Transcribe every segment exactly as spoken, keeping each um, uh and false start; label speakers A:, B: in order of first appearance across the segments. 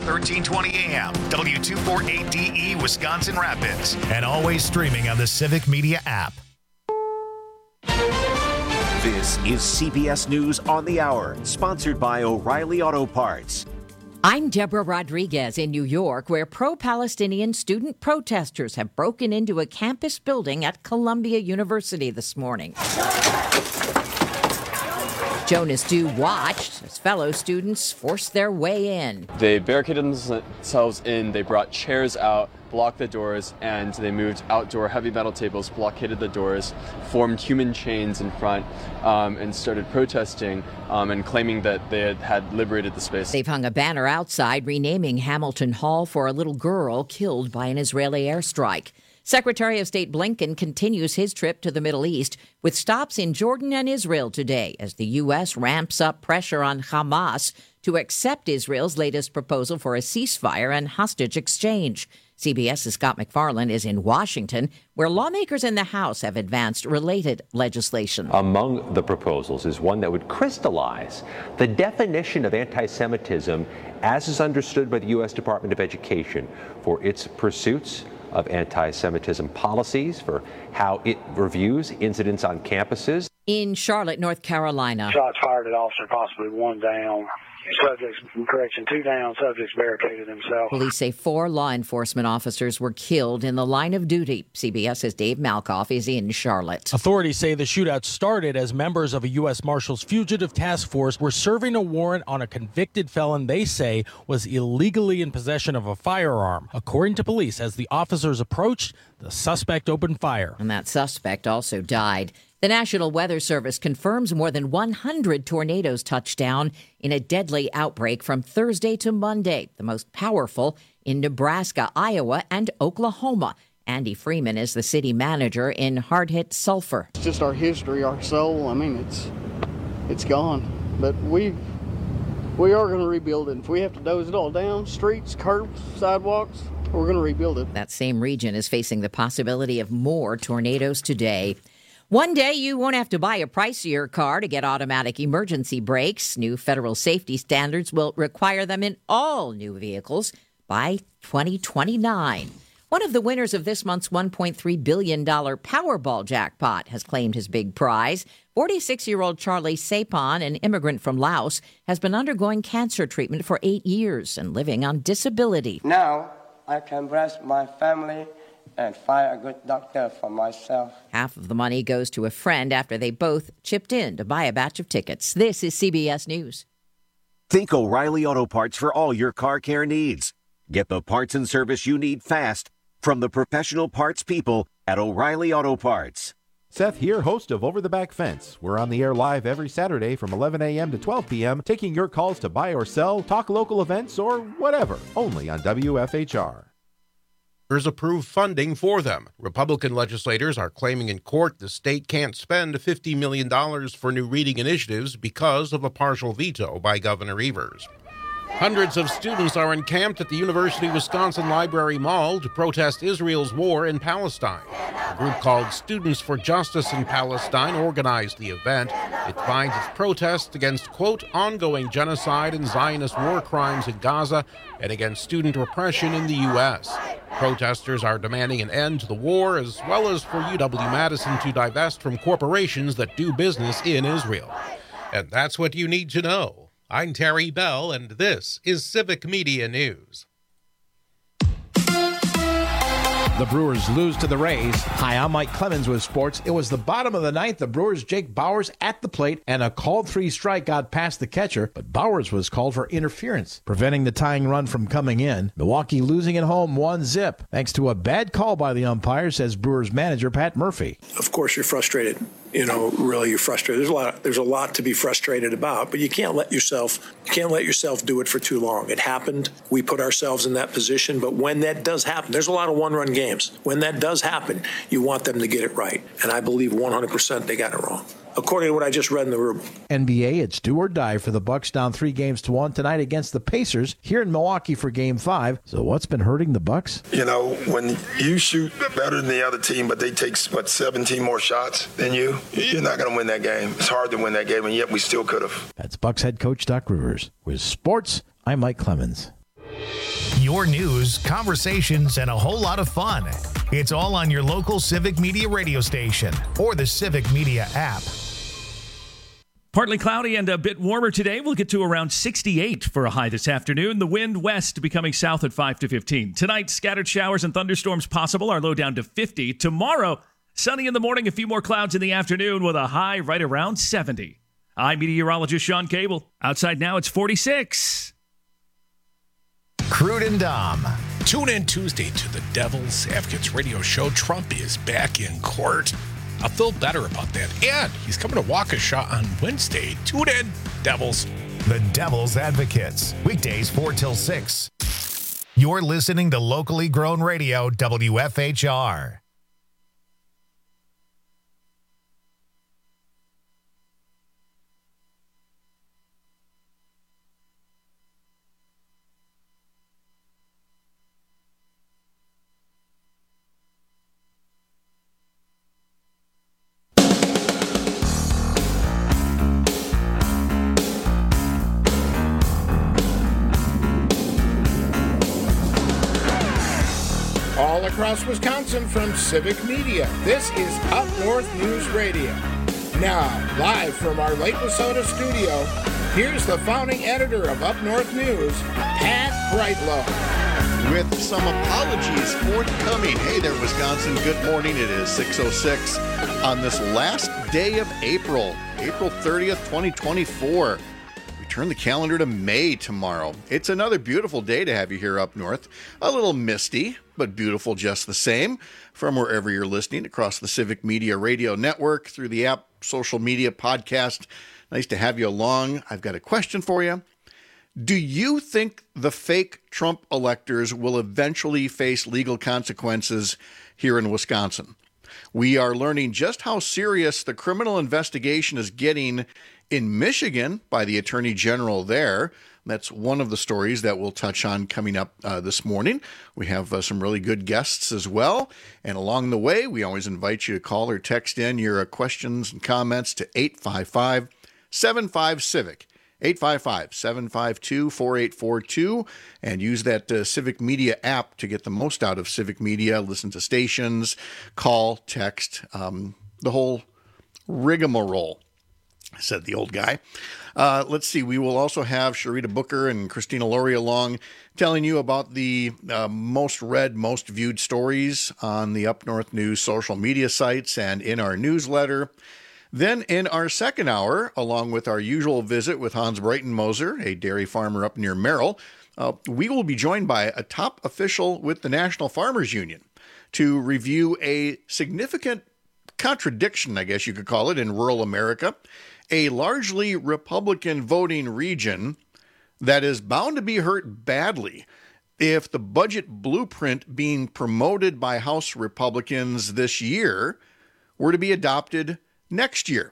A: thirteen twenty A M, W two forty-eight D E, Wisconsin Rapids, and always streaming on the Civic Media app.
B: This is C B S News on the Hour, sponsored by O'Reilly Auto Parts.
C: I'm Deborah Rodriguez in New York, where pro-Palestinian student protesters have broken into a campus building at Columbia University this morning. Jonas Dew watched as fellow students forced their way in.
D: They barricaded themselves in, they brought chairs out, blocked the doors, and they moved outdoor heavy metal tables, blockaded the doors, formed human chains in front, um, and started protesting um, and claiming that they had, had liberated the space.
C: They've hung a banner outside renaming Hamilton Hall for a little girl killed by an Israeli airstrike. Secretary of State Blinken continues his trip to the Middle East with stops in Jordan and Israel today as the U S ramps up pressure on Hamas to accept Israel's latest proposal for a ceasefire and hostage exchange. CBS's Scott McFarland is in Washington, where lawmakers in the House have advanced related legislation.
E: Among the proposals is one that would crystallize the definition of anti-Semitism as is understood by the U S Department of Education for its pursuits of anti-Semitism policies, for how it reviews incidents on campuses.
C: In Charlotte, North Carolina.
F: Shots fired at officer, possibly one down. Subjects, correction, two down, subjects barricaded themselves.
C: Police say four law enforcement officers were killed in the line of duty. CBS's Dave Malkoff is in Charlotte.
G: Authorities say the shootout started as members of a U S Marshals Fugitive Task Force were serving a warrant on a convicted felon they say was illegally in possession of a firearm. According to police, as the officers approached, the suspect opened fire.
C: And that suspect also died. The National Weather Service confirms more than one hundred tornadoes touched down in a deadly outbreak from Thursday to Monday, the most powerful in Nebraska, Iowa, and Oklahoma. Andy Freeman is the city manager in hard-hit Sulphur.
H: It's just our history, our soul. I mean, it's it's gone. But we we are going to rebuild it. If we have to doze it all down, streets, curbs, sidewalks, we're going to rebuild it.
C: That same region is facing the possibility of more tornadoes today. One day, you won't have to buy a pricier car to get automatic emergency brakes. New federal safety standards will require them in all new vehicles by twenty twenty-nine. One of the winners of this month's one point three billion dollars Powerball jackpot has claimed his big prize. forty-six-year-old Charlie Sapon, an immigrant from Laos, has been undergoing cancer treatment for eight years and living on disability.
I: Now I can bless my family and find a good doctor for myself.
C: Half of the money goes to a friend after they both chipped in to buy a batch of tickets. This is C B S News.
B: Think O'Reilly Auto Parts for all your car care needs. Get the parts and service you need fast from the professional parts people at O'Reilly Auto Parts.
J: Seth here, host of Over the Back Fence. We're on the air live every Saturday from eleven a.m. to twelve p.m., taking your calls to buy or sell, talk local events, or whatever, only on W F H R.
K: Approve funding for them. Republican legislators are claiming in court the state can't spend fifty million dollars for new reading initiatives because of a partial veto by Governor Evers. Hundreds of students are encamped at the University of Wisconsin Library Mall to protest Israel's war in Palestine. A group called Students for Justice in Palestine organized the event. It finds its protests against, quote, ongoing genocide and Zionist war crimes in Gaza and against student repression in the U S. Protesters are demanding an end to the war, as well as for U W-Madison to divest from corporations that do business in Israel. And that's what you need to know. I'm Terry Bell, and this is Civic Media News.
L: The Brewers lose to the Rays. Hi, I'm Mike Clemens with sports. It was the bottom of the ninth. The Brewers' Jake Bauers at the plate, and a called three strike got past the catcher, but Bauers was called for interference, preventing the tying run from coming in. Milwaukee losing at home one zip, thanks to a bad call by the umpire, says Brewers manager Pat Murphy.
M: Of course, you're frustrated. You know, really, you're frustrated. There's a lot. There's a lot to be frustrated about, but you can't let yourself. You can't let yourself do it for too long. It happened. We put ourselves in that position. But when that does happen, there's a lot of one-run games. When that does happen, you want them to get it right, and I believe one hundred percent they got it wrong, according to what I just read in the room.
L: N B A, it's do or die for the Bucks, down three games to one tonight against the Pacers here in Milwaukee for Game Five. So what's been hurting the Bucks?
N: You know, when you shoot better than the other team, but they take what seventeen more shots than you, you're not going to win that game. It's hard to win that game, and yet we still could have.
L: That's Bucks head coach Doc Rivers. With sports, I'm Mike Clemens.
A: your news, conversations, and a whole lot of fun. It's all on your local Civic Media radio station or the Civic Media app.
O: Partly cloudy and a bit warmer today. We'll get to around sixty-eight for a high this afternoon. The wind west becoming south at five to fifteen. Tonight, scattered showers and thunderstorms possible. Our low down to fifty. Tomorrow, sunny in the morning, a few more clouds in the afternoon with a high right around seventy. I'm meteorologist Sean Cable. Outside now, it's forty-six.
A: Crude and Dom.
P: Tune in Tuesday to the Devil's Advocates radio show. Trump is back in court. I'll feel better about that. And he's coming to Waukesha on Wednesday. Tune in, Devils.
A: The Devil's Advocates. Weekdays four till six. You're listening to locally grown radio, W F H R.
Q: All across Wisconsin from Civic Media, this is Up North News Radio. Now, live from our Lake Wissota studio, here's the founding editor of Up North News, Pat Brightlow.
R: With some apologies forthcoming. Hey there, Wisconsin. Good morning. It is six oh six on this last day of April, April thirtieth, twenty twenty-four. Turn the calendar to May tomorrow. It's another beautiful day to have you here up north. A little misty, but beautiful just the same. From wherever you're listening across the Civic Media Radio Network, through the app, social media, podcast. Nice to have you along. I've got a question for you. Do you think the fake Trump electors will eventually face legal consequences here in Wisconsin? We are learning just how serious the criminal investigation is getting in Michigan by the Attorney General there. That's one of the stories that we'll touch on coming up uh, this morning. We have uh, some really good guests as well. And along the way, we always invite you to call or text in your uh, questions and comments to eight five five, seven five, CIVIC, eight five five, seven five two, four eight four two, and use that uh, Civic Media app to get the most out of Civic Media. Listen to stations, call, text, um, the whole rigmarole, said the old guy. Uh, let's see. We will also have Sharita Booker and Christina Laurie along telling you about the uh, most read, most viewed stories on the Up North News social media sites and in our newsletter. Then in our second hour, along with our usual visit with Hans Breitenmoser, a dairy farmer up near Merrill, uh, we will be joined by a top official with the National Farmers Union to review a significant contradiction, I guess you could call it, in rural America. A largely Republican voting region that is bound to be hurt badly if the budget blueprint being promoted by House Republicans this year were to be adopted next year.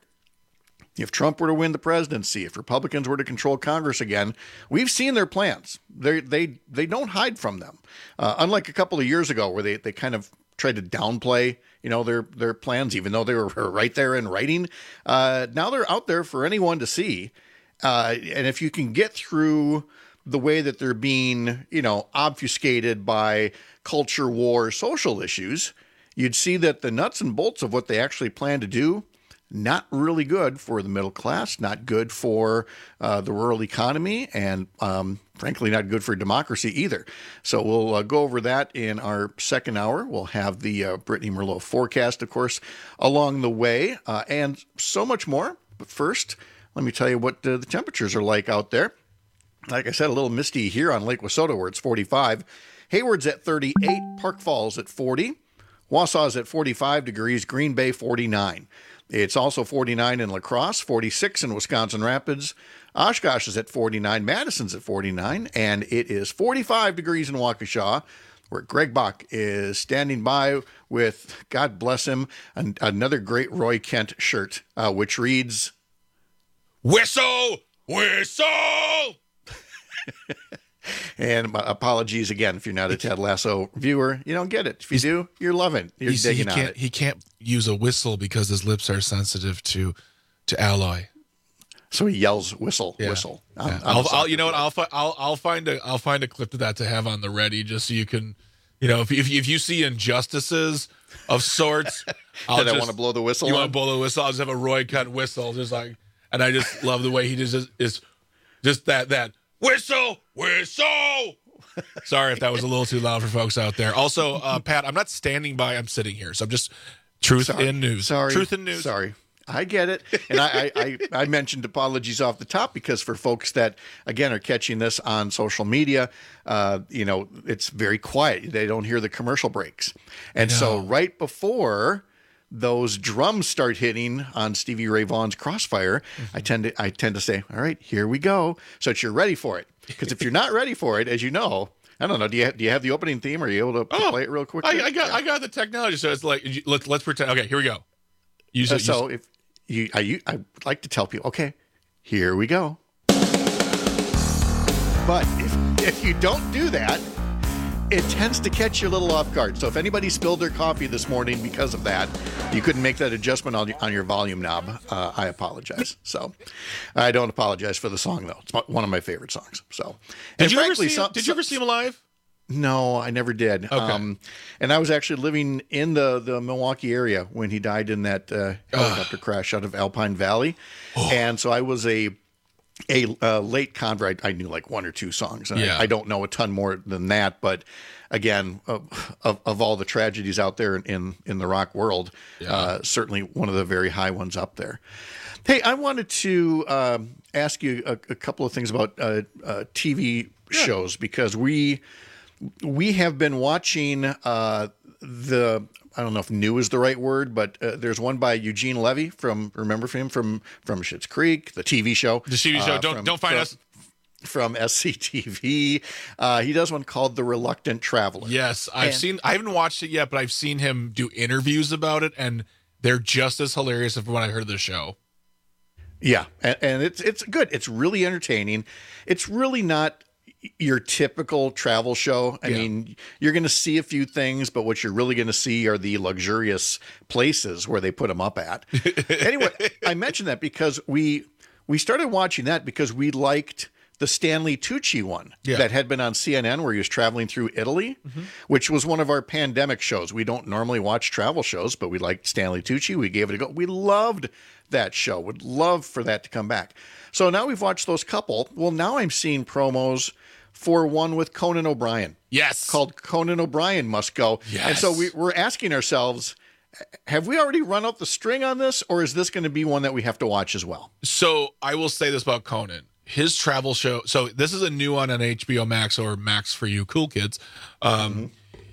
R: If Trump were to win the presidency, if Republicans were to control Congress again, we've seen their plans. They they they don't hide from them. Uh, unlike a couple of years ago where they, they kind of tried to downplay, you know, their their plans, even though they were right there in writing. Uh, now they're out there for anyone to see. Uh, and if you can get through the way that they're being, you know, obfuscated by culture war social issues, you'd see that the nuts and bolts of what they actually plan to do, not really good for the middle class, not good for uh, the rural economy, and um, frankly, not good for democracy either. So we'll uh, go over that in our second hour. We'll have the uh, Brittany Merlot forecast, of course, along the way, uh, and so much more. But first, let me tell you what uh, the temperatures are like out there. Like I said, a little misty here on Lake Wissota where it's forty-five. Hayward's at thirty-eight, Park Falls at forty, Wausau's at forty-five degrees, Green Bay forty-nine. It's also forty-nine in La Crosse, forty-six in Wisconsin Rapids. Oshkosh is at forty-nine, Madison's at forty-nine, and it is forty-five degrees in Waukesha, where Greg Bach is standing by with, God bless him, an, another great Roy Kent shirt, uh, which reads,
P: Whistle! Whistle!
R: And apologies again if you're not a Ted Lasso viewer. You don't get it. If you do, you're loving. You're
P: you see,
R: digging
P: he
R: on
P: can't,
R: it.
P: He can't use a whistle because his lips are sensitive to to alloy.
R: So he yells, "Whistle,
P: Yeah.
R: whistle." On,
P: Yeah.
R: on
P: I'll,
R: the
P: I'll, you know what?
R: field.
P: I'll, fi- I'll I'll find a I'll find a clip of that to have on the ready, just so you can, you know, if if, if you see injustices of sorts, I'll
R: That I
P: just,
R: wanna blow the whistle
P: You
R: on?
P: want to blow the whistle? I'll just have a Roy cut whistle, just like, and I just love the way he just is, is just that that whistle whistle. Sorry if that was a little too loud for folks out there. Also, uh, Pat, I'm not standing by. I'm sitting here, so I'm just truth
R: Sorry.
P: in news.
R: Sorry.
P: Truth in news.
R: Sorry. I get it. And I, I, I, I mentioned apologies off the top because for folks that, again, are catching this on social media, uh, you know, it's very quiet. They don't hear the commercial breaks. And so right before those drums start hitting on Stevie Ray Vaughan's Crossfire, mm-hmm. I tend to I tend to say, all right, here we go. So that you're ready for it. Because if you're not ready for it, as you know, I don't know. Do you have, do you have the opening theme? Are you able to
P: Oh,
R: play it real quick?
P: I, I got I got the technology, so it's like let's let's pretend. Okay, here we go. Use
R: Uh,
P: it.
R: so
P: use,
R: if you, I, you, I like to tell people, okay, here we go. But if, if you don't do that, it tends to catch you a little off guard. So if anybody spilled their coffee this morning because of that, you couldn't make that adjustment on your, on your volume knob. Uh, I apologize. So I don't apologize for the song though. It's one of my favorite songs. So
P: did
R: and
P: you
R: frankly,
P: ever see?
R: some-
P: Did you ever see him live?
R: No, I never did. Okay. Um, and I was actually living in the, the Milwaukee area when he died in that uh, helicopter crash out of Alpine Valley. Oh. And so I was a a uh, late convert. I, I knew like one or two songs. And
P: Yeah.
R: I, I don't know a ton more than that. But again, uh, of, of all the tragedies out there in, in the rock world, yeah. uh, certainly one of the very high ones up there. Hey, I wanted to um, ask you a, a couple of things about uh, uh, T V yeah. shows because we... We have been watching uh, the, I don't know if new is the right word, but uh, there's one by Eugene Levy from, remember him from, from Schitt's Creek, the T V show.
P: The T V show.
R: Uh,
P: don't
R: from,
P: don't find
R: from,
P: us.
R: From S C T V. Uh, he does one called The Reluctant Traveler.
P: Yes, I've
R: and,
P: seen, I haven't watched it yet, but I've seen him do interviews about it, and they're just as hilarious as when I heard the show.
R: Yeah, and, and it's it's good. It's really entertaining. It's really not your typical travel show. I yeah. mean, you're going to see a few things, but what you're really going to see are the luxurious places where they put them up at. Anyway, I mentioned that because we we started watching that because we liked the Stanley Tucci one yeah. that had been on C N N where he was traveling through Italy, mm-hmm. which was one of our pandemic shows. We don't normally watch travel shows, but we liked Stanley Tucci. We gave it a go. We loved that show. Would love for that to come back. So now we've watched those couple. Well, now I'm seeing promos for one with Conan O'Brien.
P: Yes.
R: Called Conan O'Brien Must Go.
P: Yes.
R: And so we, we're asking ourselves, have we already run out the string on this, or is this going to be one that we have to watch as well?
P: So I will say this about Conan. His travel show, so this is a new one on H B O Max or Max for you cool kids. Um, mm-hmm.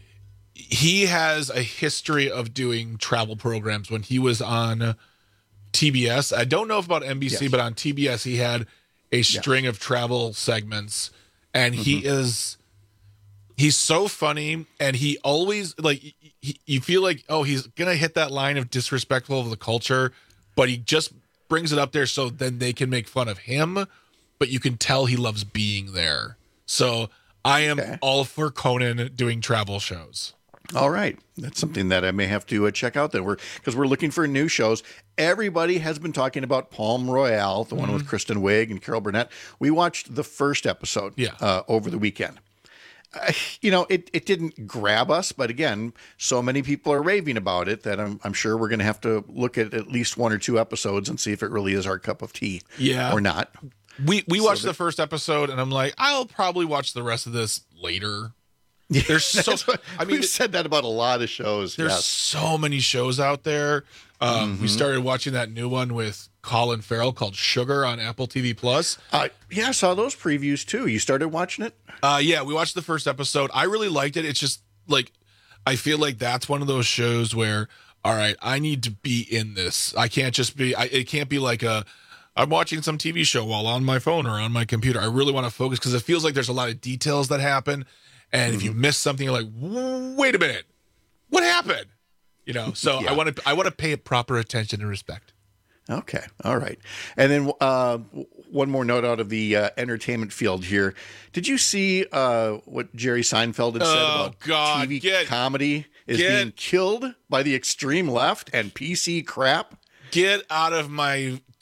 P: He has a history of doing travel programs. When he was on T B S, I don't know if about N B C, yes. but on T B S he had a string yes. of travel segments. And he mm-hmm. is, he's so funny, and he always, like, he, you feel like, oh, he's going to hit that line of disrespectful of the culture, but he just brings it up there so then they can make fun of him, but you can tell he loves being there. So I am okay. all for Conan doing travel shows.
R: All right. That's something that I may have to uh, check out then. We're because we're looking for new shows. Everybody has been talking about Palm Royale, the mm-hmm. one with Kristen Wiig and Carol Burnett. We watched the first episode
P: yeah.
R: uh, over the weekend. Uh, you know, it, it didn't grab us, but again, so many people are raving about it that I'm, I'm sure we're going to have to look at at least one or two episodes and see if it really is our cup of tea
P: yeah.
R: or not.
P: We we watched
R: so
P: the first episode, and I'm like, I'll probably watch the rest of this later. There's so
R: what,
P: I mean,
R: we've said that about a lot of shows.
P: There's
R: yes.
P: so many shows out there. Um,
R: mm-hmm.
P: We started watching that new one with Colin Farrell called Sugar on Apple T V Plus.
R: Uh, yeah, I saw those previews too. You started watching it?
P: Uh, yeah, we watched the first episode. I really liked it. It's just like I feel like that's one of those shows where, all right, I need to be in this. I can't just be. I, it can't be like a. I'm watching some T V show while on my phone or on my computer. I really want to focus because it feels like there's a lot of details that happen. And mm-hmm. if you miss something, you're like, wait a minute, what happened? You know, so yeah. I want to I want to pay it proper attention and respect.
R: Okay, all right. And then uh, one more note out of the uh, entertainment field here. Did you see uh, what Jerry Seinfeld had said
P: oh,
R: about
P: God.
R: T V
P: get,
R: comedy is
P: get,
R: being killed by the extreme left and P C crap?
P: Get out of my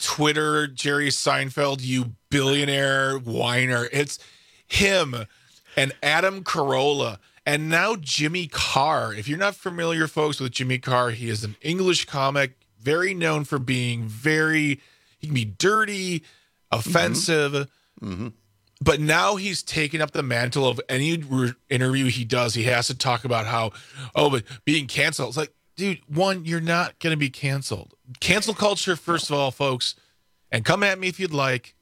P: Twitter Jerry Seinfeld, you billionaire whiner. It's him and Adam Carolla. And now Jimmy Carr. If you're not familiar, folks, with Jimmy Carr, he is an English comic, very known for being very, he can be dirty, offensive. Mm-hmm. Mm-hmm. But now he's taken up the mantle of any re- interview he does. He has to talk about how, oh, but being canceled. It's like, dude, one, you're not going to be canceled. Cancel culture, first of all, folks, and come at me if you'd like,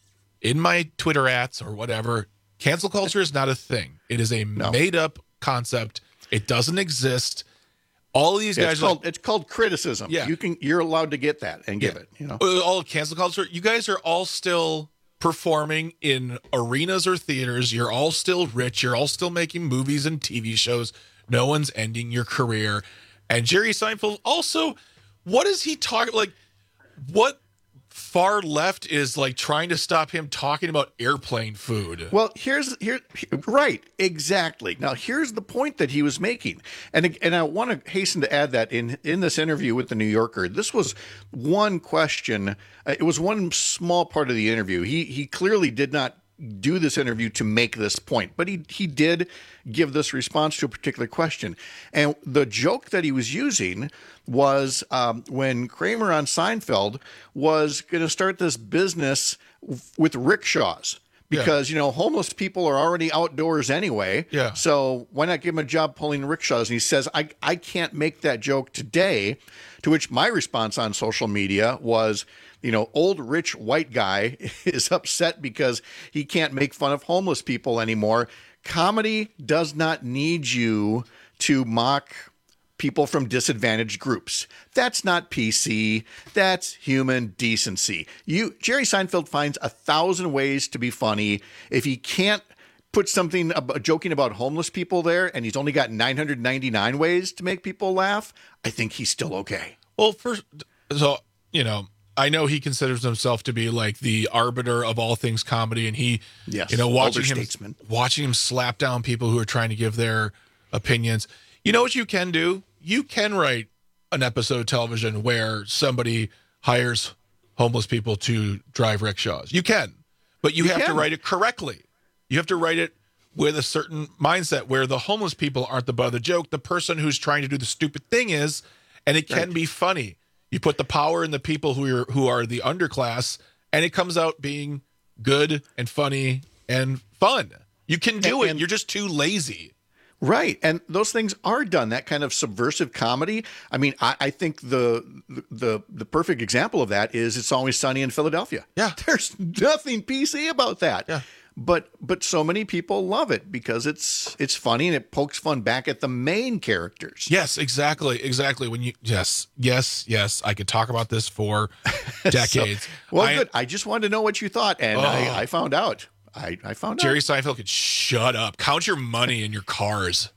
P: in my Twitter ads or whatever. Cancel culture is not a thing. It is a no. made-up concept. It doesn't exist. All of these guys
R: it's
P: are
R: called,
P: like,
R: it's called criticism.
P: Yeah.
R: You can you're allowed to get that and give
P: yeah.
R: it, you know.
P: All of cancel culture, you guys are all still performing in arenas or theaters. You're all still rich. You're all still making movies and T V shows. No one's ending your career. And Jerry Seinfeld also, what is he talking like what far left is like trying to stop him talking about airplane food?
R: Well, here's here right, exactly. Now, here's the point that he was making. And and I want to hasten to add that in in this interview with the New Yorker, this was one question, uh, it was one small part of the interview. He he clearly did not do this interview to make this point, but he he did give this response to a particular question. And the joke that he was using was um, when Kramer on Seinfeld was going to start this business with rickshaws because, yeah. you know, homeless people are already outdoors anyway.
P: Yeah.
R: So why not give him a job pulling rickshaws? And he says, I, I can't make that joke today, to which my response on social media was, you know, old rich white guy is upset because he can't make fun of homeless people anymore. Comedy does not need you to mock people from disadvantaged groups. That's not P C. That's human decency. You, Jerry Seinfeld finds a thousand ways to be funny. If he can't put something about, joking about homeless people there, and he's only got nine hundred ninety-nine ways to make people laugh, I think he's still okay.
P: Well, first, so, you know, I know he considers himself to be like the arbiter of all things comedy, and he,
R: yes,
P: you know, watching him,
R: statesman.
P: watching him slap down people who are trying to give their opinions. You know what you can do? You can write an episode of television where somebody hires homeless people to drive rickshaws. You can, but you, you have can. to write it correctly. You have to write it with a certain mindset where the homeless people aren't the butt of the joke. The person who's trying to do the stupid thing is, and it can right. be funny. You put the power in the people who are who are the underclass, and it comes out being good and funny and fun. You can do and, it. And, You're just too lazy.
R: Right. And those things are done, that kind of subversive comedy. I mean, I, I think the, the the perfect example of that is It's Always Sunny in Philadelphia.
P: Yeah.
R: There's nothing P C about that.
P: Yeah.
R: But but so many people love it because it's it's funny and it pokes fun back at the main characters.
P: Yes, exactly, exactly. When you yes, yes, yes, I could talk about this for decades.
R: so, well,
P: I,
R: good. I just wanted to know what you thought, and
P: oh,
R: I, I found out. I, I found
P: Jerry
R: out.
P: Jerry Seinfeld could shut up. Count your money in your cars.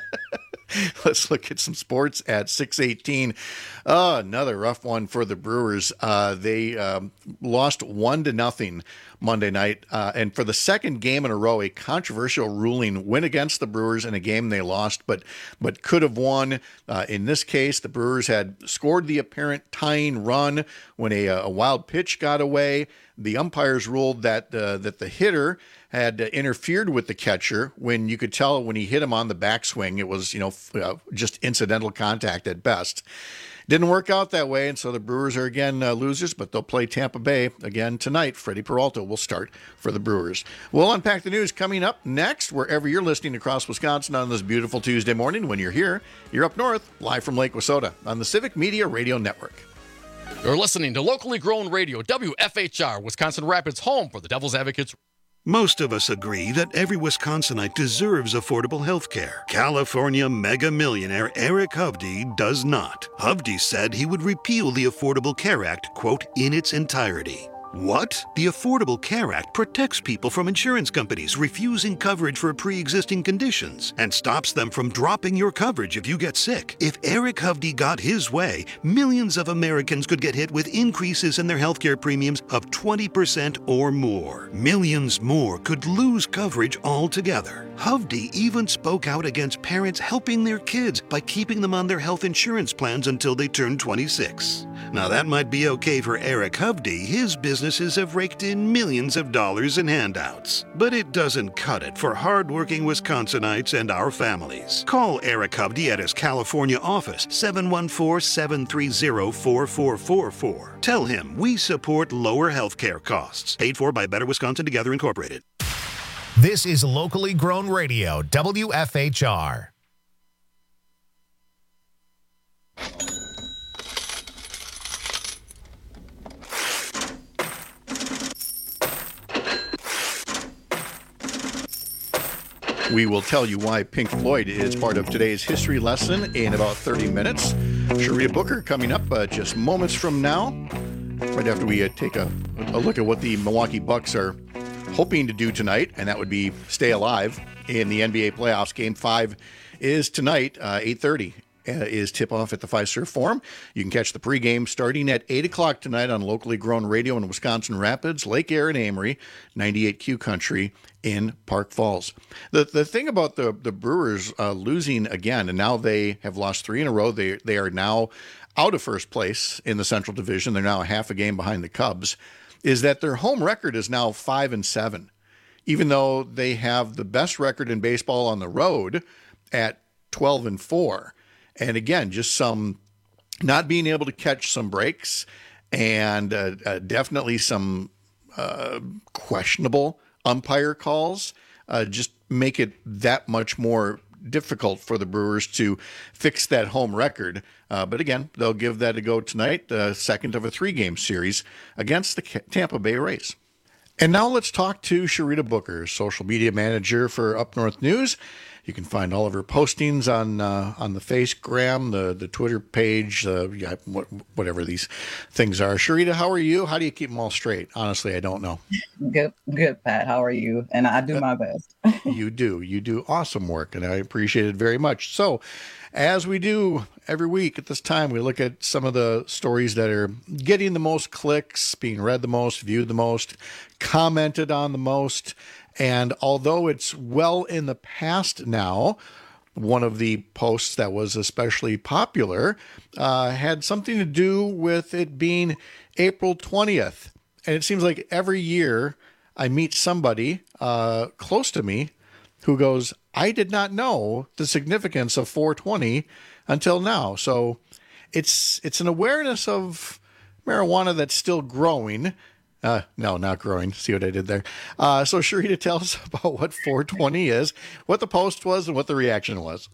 R: Let's look at some sports at six eighteen. Oh, another rough one for the Brewers. Uh, they um, lost one to nothing Monday night. Uh, and for the second game in a row, a controversial ruling went against the Brewers in a game they lost, but but could have won. Uh, in this case, the Brewers had scored the apparent tying run when a, a wild pitch got away. The umpires ruled that uh, that the hitter had uh, interfered with the catcher when you could tell when he hit him on the backswing, it was, you know, f- uh, just incidental contact at best. Didn't work out that way, and so the Brewers are again uh, losers, but they'll play Tampa Bay again tonight. Freddie Peralta will start for the Brewers. We'll unpack the news coming up next, wherever you're listening across Wisconsin on this beautiful Tuesday morning. When you're here, you're up north, live from Lake Wissota on the Civic Media Radio Network.
S: You're listening to locally grown radio, W F H R, Wisconsin Rapids, home for the Devil's Advocates.
T: Most of us agree that every Wisconsinite deserves affordable health care. California mega millionaire Eric Hovde does not. Hovde said he would repeal the Affordable Care Act, quote, in its entirety. What? The Affordable Care Act protects people from insurance companies refusing coverage for pre-existing conditions and stops them from dropping your coverage if you get sick. If Eric Hovde got his way, millions of Americans could get hit with increases in their healthcare premiums of twenty percent or more. Millions more could lose coverage altogether. Hovde even spoke out against parents helping their kids by keeping them on their health insurance plans until they turn twenty-six. Now, that might be okay for Eric Hovde. His businesses have raked in millions of dollars in handouts. But it doesn't cut it for hardworking Wisconsinites and our families. Call Eric Hovde at his California office, seven one four, seven three zero, four four four four. Tell him we support lower health care costs. Paid for by Better Wisconsin Together Incorporated.
A: This is locally grown radio, W F H R.
R: We will tell you why Pink Floyd is part of today's history lesson in about thirty minutes. Sharita Booker coming up uh, just moments from now, right after we uh, take a, a look at what the Milwaukee Bucks are hoping to do tonight, and that would be stay alive in the N B A playoffs. Game five is tonight, uh, eight thirty. Uh, is tip-off at the Fiserv Forum. You can catch the pregame starting at eight o'clock tonight on locally grown radio in Wisconsin Rapids, Lake Air, and Amory, ninety-eight Q Country in Park Falls. The the thing about the, the Brewers uh, losing again, and now they have lost three in a row, they, they are now out of first place in the Central Division. They're now a half a game behind the Cubs, is that their home record is now five and seven, even though they have the best record in baseball on the road at twelve and four. And again, just some not being able to catch some breaks, and uh, uh, definitely some uh, questionable umpire calls uh, just make it that much more difficult for the Brewers to fix that home record. Uh, but again, they'll give that a go tonight, the second of a three-game series against the Tampa Bay Rays. And now let's talk to Sharita Booker, social media manager for Up North News. You can find all of her postings on uh, on the Facegram, the the Twitter page, uh, yeah, what, whatever these things are. Sharita, how are you? How do you keep them all straight? Honestly, I don't know.
U: Good, good, Pat. How are you? And I do my best.
R: You do. You do awesome work, and I appreciate it very much. So, as we do every week at this time, we look at some of the stories that are getting the most clicks, being read the most, viewed the most, commented on the most. And although it's well in the past now, one of the posts that was especially popular uh, had something to do with it being April twentieth. And it seems like every year I meet somebody uh, close to me who goes, I did not know the significance of four twenty until now. So it's it's an awareness of marijuana that's still growing. Uh, no, not growing. See what I did there? Uh, so Sharita, tell us about what four twenty is, what the post was, and what the reaction was.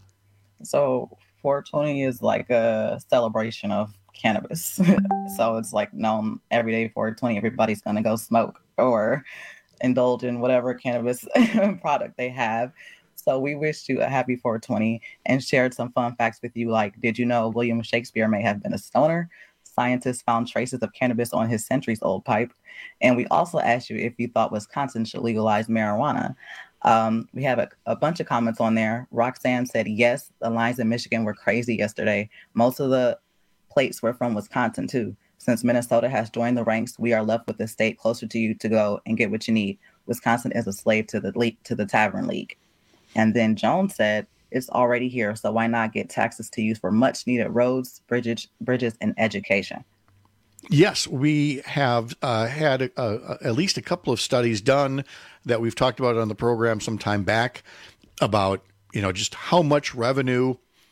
U: So four twenty is like a celebration of cannabis. So it's like known every day four twenty, everybody's going to go smoke or indulge in whatever cannabis product they have. So we wish you a happy four twenty and shared some fun facts with you. Like, did you know William Shakespeare may have been a stoner? Scientists found traces of cannabis on his centuries-old pipe. And we also asked you if you thought Wisconsin should legalize marijuana. Um, we have a, a bunch of comments on there. Roxanne said, yes, the lines in Michigan were crazy yesterday. Most of the plates were from Wisconsin, too. Since Minnesota has joined the ranks, we are left with a state closer to you to go and get what you need. Wisconsin is a slave to the league, to the Tavern League. And then Joan said, it's already here, so why not get taxes to use for much-needed roads, bridges, bridges, and education?
R: Yes, we have uh, had a, a, at least a couple of studies done that we've talked about on the program some time back about, you know, just how much revenue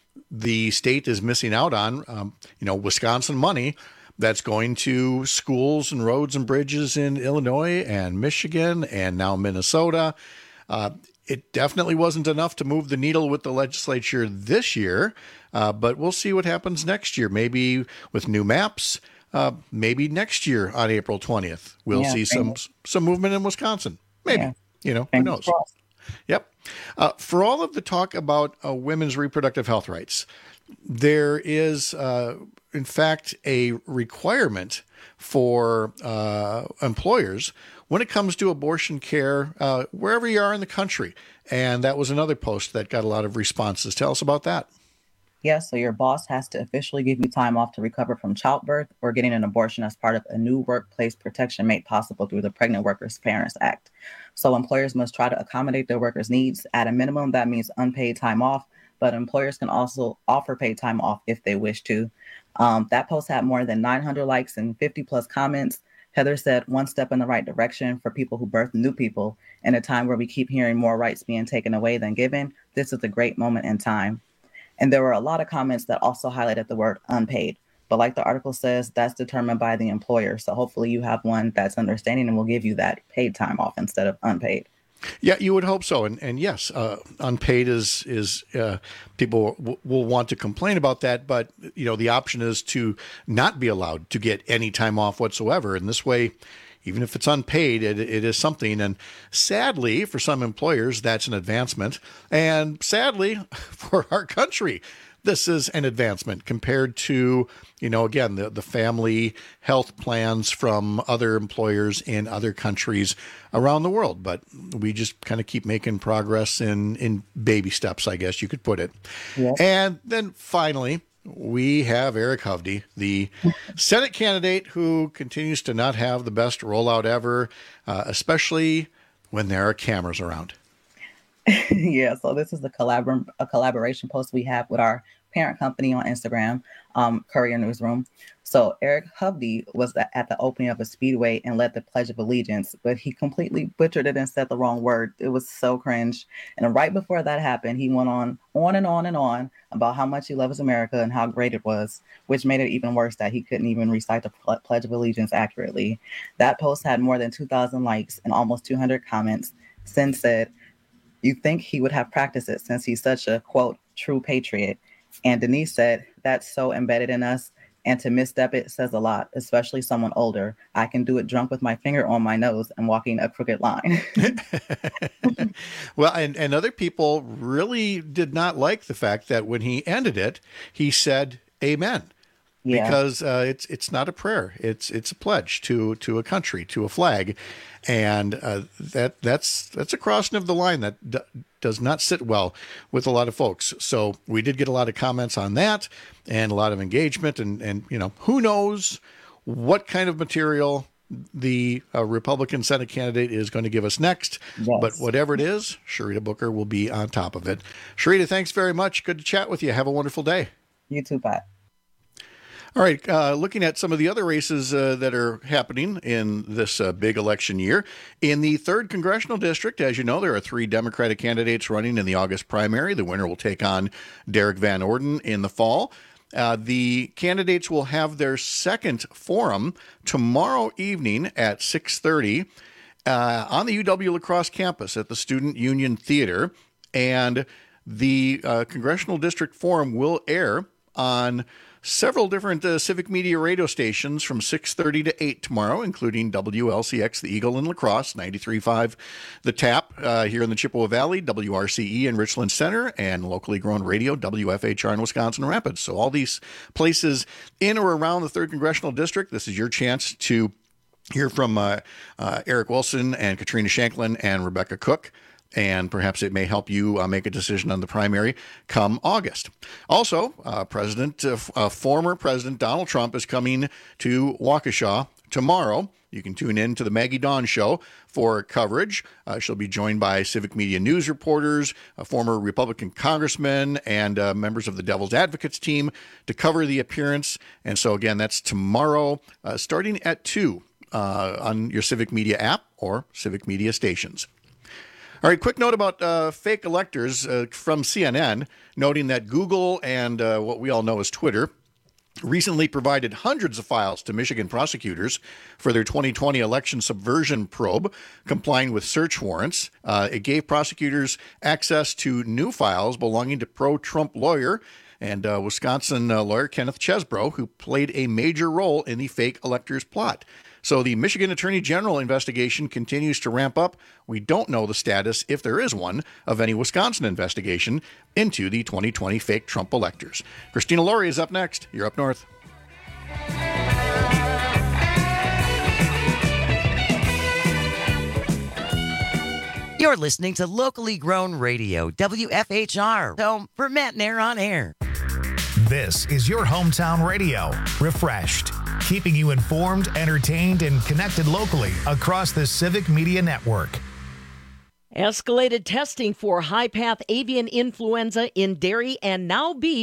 R: the state is missing out on, um, you know, Wisconsin money that's going to schools and roads and bridges in Illinois and Michigan and now Minnesota. Uh, it definitely wasn't enough to move the needle with the legislature this year, uh, but we'll see what happens next year. Maybe with new maps, uh, maybe next year on April twentieth, we'll yeah, see some it. some movement in Wisconsin. Maybe, yeah. you know, who knows? Crossed. Yep. Uh, for all of the talk about uh, women's reproductive health rights, there is, uh, in fact, a requirement for uh, employers when it comes to abortion care, uh, wherever you are in the country. And that was another post that got a lot of responses. Tell us about that.
U: Yes, so your boss has to officially give you time off to recover from childbirth or getting an abortion as part of a new workplace protection made possible through the Pregnant Workers Parents Act. So employers must try to accommodate their workers' needs. At a minimum, that means unpaid time off, but employers can also offer paid time off if they wish to. Um, that post had more than nine hundred likes and fifty plus comments. Heather said, one step in the right direction for people who birth new people. In a time where we keep hearing more rights being taken away than given, this is a great moment in time. And there were a lot of comments that also highlighted the word unpaid. But like the article says, that's determined by the employer. So hopefully you have one that's understanding and will give you that paid time off instead of unpaid.
R: Yeah, you would hope so. And and yes, uh, unpaid is, is uh, people w- will want to complain about that. But, you know, the option is to not be allowed to get any time off whatsoever. And this way, even if it's unpaid, it, it is something. And sadly, for some employers, that's an advancement. And sadly, for our country, this is an advancement compared to, you know, again, the, the family health plans from other employers in other countries around the world. But we just kind of keep making progress in, in baby steps, I guess you could put it. Yeah. And then finally, we have Eric Hovde, the Senate candidate who continues to not have the best rollout ever, uh, especially when there are cameras around.
U: Yeah, so this is a, collabor- a collaboration post we have with our parent company on Instagram, um, Courier Newsroom. So Eric Hovde was at the opening of a speedway and led the Pledge of Allegiance, but he completely butchered it and said the wrong word. It was so cringe. And right before that happened, he went on, on and on and on about how much he loves America and how great it was, which made it even worse that he couldn't even recite the Pledge of Allegiance accurately. That post had more than two thousand likes and almost two hundred comments. Sin said, "You think he would have practiced it since he's such a, quote, true patriot." And Denise said, "That's so embedded in us. And to misstep it says a lot, especially someone older. I can do it drunk with my finger on my nose and walking a crooked line."
R: Well, and, and other people really did not like the fact that when he ended it, he said, "Amen." Yeah. Because uh, it's it's not a prayer. It's it's a pledge to to a country, to a flag. And uh, that that's that's a crossing of the line that d- does not sit well with a lot of folks. So we did get a lot of comments on that and a lot of engagement. And, and you know, who knows what kind of material the uh, Republican Senate candidate is going to give us next. Yes. But whatever it is, Sharita Booker will be on top of it. Sharita, thanks very much. Good to chat with you. Have a wonderful day.
U: You too, Pat.
R: All right, uh, looking at some of the other races uh, that are happening in this uh, big election year. In the third Congressional District, as you know, there are three Democratic candidates running in the August primary. The winner will take on Derek Van Orden in the fall. Uh, the candidates will have their second forum tomorrow evening at six thirty uh, on the U W La Crosse campus at the Student Union Theater. And the uh, Congressional District Forum will air on several different uh, civic media radio stations from six thirty to eight tomorrow, including W L C X, the Eagle in La Crosse, ninety-three point five The Tap uh, here in the Chippewa Valley, W R C E in Richland Center, and locally grown radio, W F H R in Wisconsin Rapids. So all these places in or around the third Congressional District, this is your chance to hear from uh, uh, Eric Wilson and Katrina Shanklin and Rebecca Cook. And perhaps it may help you uh, make a decision on the primary come August. Also, uh, President, uh, uh, former President Donald Trump is coming to Waukesha tomorrow. You can tune in to the Maggie Dawn Show for coverage. Uh, she'll be joined by civic media news reporters, a former Republican congressman, and uh, members of the Devil's Advocates team to cover the appearance. And so, again, that's tomorrow, uh, starting at two uh, on your civic media app or civic media stations. All right, quick note about uh, fake electors uh, from C N N, noting that Google and uh, what we all know as Twitter recently provided hundreds of files to Michigan prosecutors for their twenty twenty election subversion probe, complying with search warrants. Uh, it gave prosecutors access to new files belonging to pro-Trump lawyer and uh, Wisconsin uh, lawyer Kenneth Chesbro, who played a major role in the fake electors plot. So the Michigan Attorney General investigation continues to ramp up. We don't know the status, if there is one, of any Wisconsin investigation into the twenty twenty fake Trump electors. Christina Laurie is up next. You're Up North.
D: You're listening to locally grown radio, W F H R, home for Matt Nair on Air.
A: This is your hometown radio, refreshed, keeping you informed, entertained, and connected locally across the Civic Media Network.
V: Escalated testing for high-path avian influenza in dairy and now beef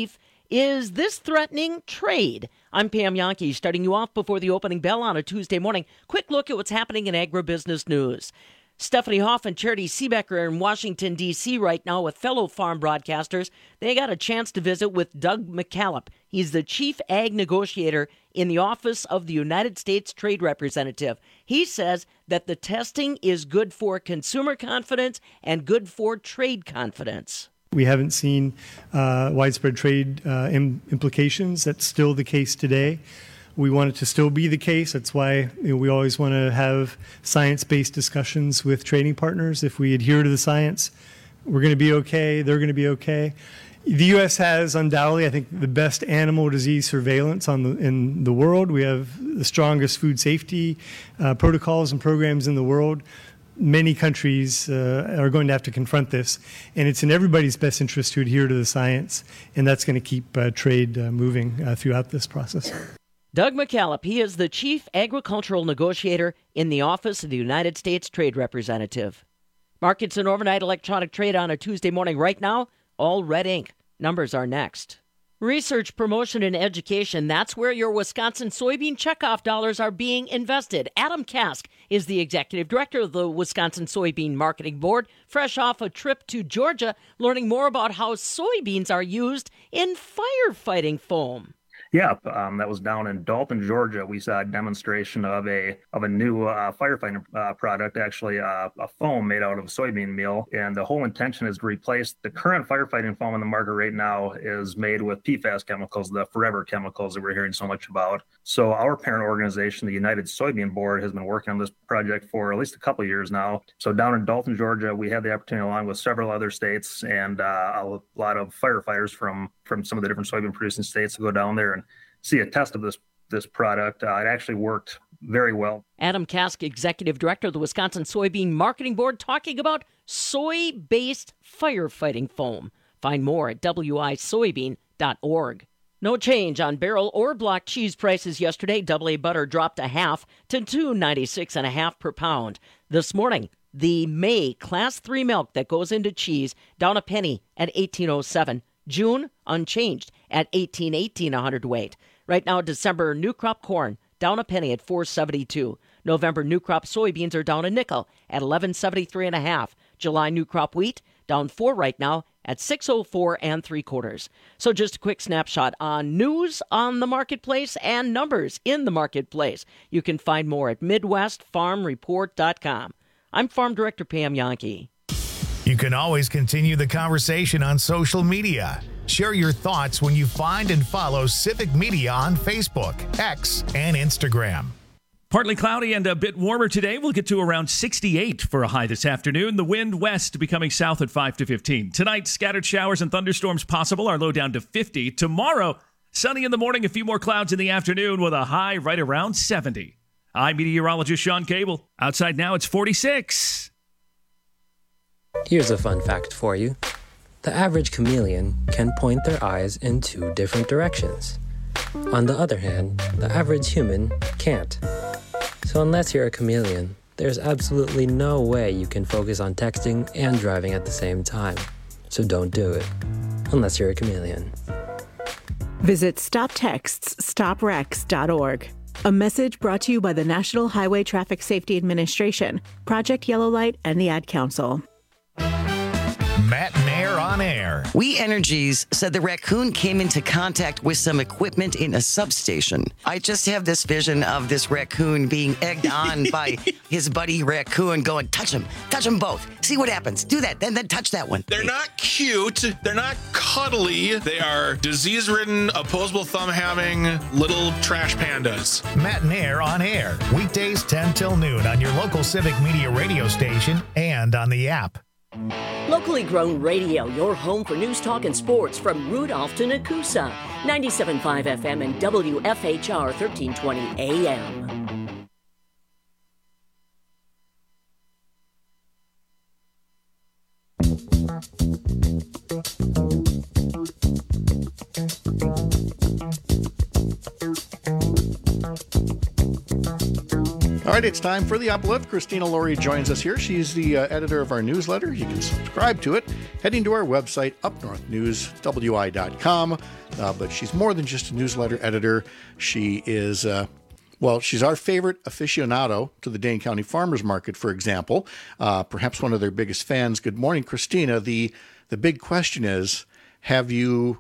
E: Is this threatening trade? I'm Pam Yankee, starting you off before the opening bell on a Tuesday morning. Quick look at what's happening in agribusiness news. Stephanie Hoff and Charity Seebecker are in Washington, D C right now with fellow farm broadcasters. They got a chance to visit with Doug McCallop. He's the chief ag negotiator in the Office of the United States Trade Representative. He says that the testing is good for consumer confidence and good for trade confidence.
V: We haven't seen uh, widespread trade uh, im- implications. That's still the case today. We want it to still be the case. That's why you know, we always want to have science-based discussions with trading partners. If we adhere to the science, we're going to be okay. They're going to be okay. The U S has undoubtedly, I think, the best animal disease surveillance on the, in the world. We have the strongest food safety uh, protocols and programs in the world. Many countries uh, are going to have to confront this, and it's in everybody's best interest to adhere to the science, and that's going to keep uh, trade uh, moving uh, throughout this process.
E: Doug McCallop, he is the chief agricultural negotiator in the Office of the United States Trade Representative. Markets and overnight electronic trade on a Tuesday morning right now, all red ink. Numbers are next. Research, promotion, and education, that's where your Wisconsin soybean checkoff dollars are being invested. Adam Kask is the executive director of the Wisconsin Soybean Marketing Board, fresh off a trip to Georgia, learning more about how soybeans are used in firefighting foam.
W: Yeah, um, that was down in Dalton, Georgia. We saw a demonstration of a of a new uh, firefighting uh, product, actually uh, a foam made out of soybean meal. And the whole intention is to replace the current firefighting foam in the market right now is made with P FAS chemicals, the forever chemicals that we're hearing so much about. So our parent organization, the United Soybean Board, has been working on this project for at least a couple of years now. So down in Dalton, Georgia, we had the opportunity, along with several other states and uh, a lot of firefighters from, from some of the different soybean producing states, to go down there and see a test of this this product. Uh, it actually worked very well.
E: Adam Kask, executive director of the Wisconsin Soybean Marketing Board, talking about soy-based firefighting foam. Find more at w i soybean dot org. No change on barrel or block cheese prices yesterday. Double A butter dropped a half to two ninety-six and a half per pound. This morning, the May Class three milk that goes into cheese down a penny at eighteen oh seven. June, unchanged at eighteen eighteen a hundredweight. Right now, December new crop corn down a penny at four seventy-two. November new crop soybeans are down a nickel at eleven seventy-three and a half. July new crop wheat down four right now at six oh four and three quarters. So just a quick snapshot on news on the marketplace and numbers in the marketplace. You can find more at midwest farm report dot com. I'm Farm Director Pam Yankee.
A: You can always continue the conversation on social media. Share your thoughts when you find and follow Civic Media on Facebook, X, and Instagram.
O: Partly cloudy and a bit warmer today. We'll get to around sixty-eight for a high this afternoon. The wind west becoming south at five to fifteen. Tonight, scattered showers and thunderstorms possible. Our low down to fifty. Tomorrow, sunny in the morning, a few more clouds in the afternoon with a high right around seventy. I'm meteorologist Sean Cable. Outside now, it's forty-six.
X: Here's a fun fact for you. The average chameleon can point their eyes in two different directions. On the other hand, the average human can't. So unless you're a chameleon, there's absolutely no way you can focus on texting and driving at the same time. So don't do it, unless you're a chameleon.
Y: Visit stop texts stop wrecks dot org. A message brought to you by the National Highway Traffic Safety Administration, Project Yellow Light, and the Ad Council.
A: Matt Nair on air.
D: We Energies said the raccoon came into contact with some equipment in a substation. I just have this vision of this raccoon being egged on by his buddy raccoon going, touch him, touch them both. See what happens. Do that, then then touch that one.
P: They're not cute. They're not cuddly. They are disease-ridden, opposable thumb-having little trash pandas.
A: Matt Nair on air. Weekdays ten till noon on your local Civic Media radio station and on the app.
Z: Locally grown radio, your home for news, talk, and sports from Rudolph to Nakusa. ninety-seven point five F M and W F H R thirteen twenty A M.
R: All right, it's time for the Uplift. Christina Laurie joins us here. She's the uh, editor of our newsletter. You can subscribe to it heading to our website, up north news w i dot com. Uh, but she's more than just a newsletter editor. She is, uh, well, she's our favorite aficionado to the Dane County Farmers Market, for example. Uh, perhaps one of their biggest fans. Good morning, Christina. The, the big question is, have you,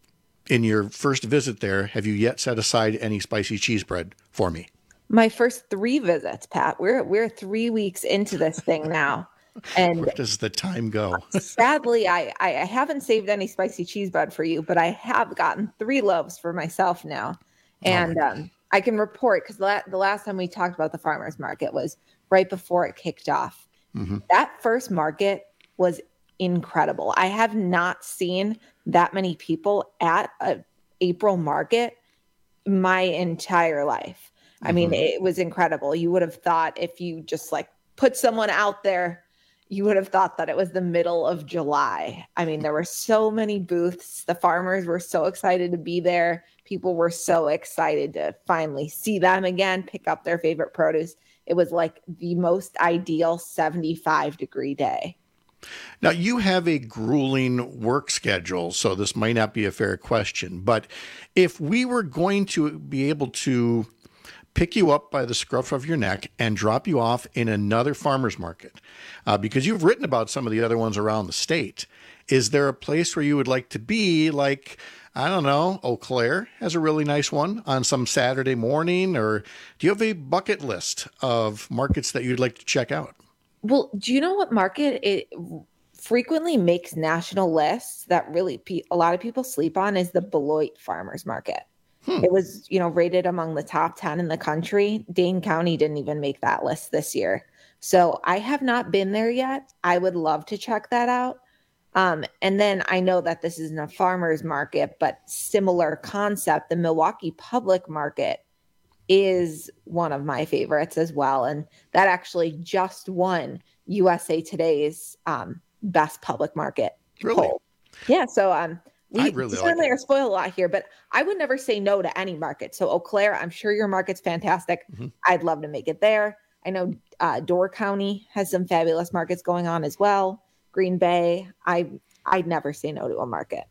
R: in your first visit there, have you yet set aside any spicy cheese bread for me?
B: My first three visits, Pat. We're we're three weeks into this thing now. And
R: where does the time go?
B: Sadly, I, I I haven't saved any spicy cheese bread for you, but I have gotten three loaves for myself now. And oh um, I can report, because la- the last time we talked about the farmer's market was right before it kicked off. Mm-hmm. That first market was incredible. I have not seen that many people at an April market my entire life. I mm-hmm. mean, it was incredible. You would have thought, if you just like put someone out there, you would have thought that it was the middle of July. I mean, there were so many booths. The farmers were so excited to be there. People were so excited to finally see them again, pick up their favorite produce. It was like the most ideal seventy-five degree day.
R: Now, you have a grueling work schedule, so this might not be a fair question. But if we were going to be able to pick you up by the scruff of your neck and drop you off in another farmer's market, uh, because you've written about some of the other ones around the state, is there a place where you would like to be? Like, I don't know, Eau Claire has a really nice one on some Saturday morning, or do you have a bucket list of markets that you'd like to check out?
B: Well, do you know what market it frequently makes national lists that really pe- a lot of people sleep on is the Beloit Farmers Market. Hmm. It was, you know, rated among the top ten in the country. Dane County didn't even make that list this year. So I have not been there yet. I would love to check that out. Um, and then I know that this isn't a farmer's market, but similar concept, the Milwaukee Public Market is one of my favorites as well. And that actually just won U S A Today's um, best public market
R: really?
B: poll. Yeah. So um, we
R: really
B: certainly
R: like
B: are spoiled a lot here, but I would never say no to any market. So Eau Claire, I'm sure your market's fantastic. Mm-hmm. I'd love to make it there. I know uh, Door County has some fabulous markets going on as well. Green Bay, I, I'd never say no to a market.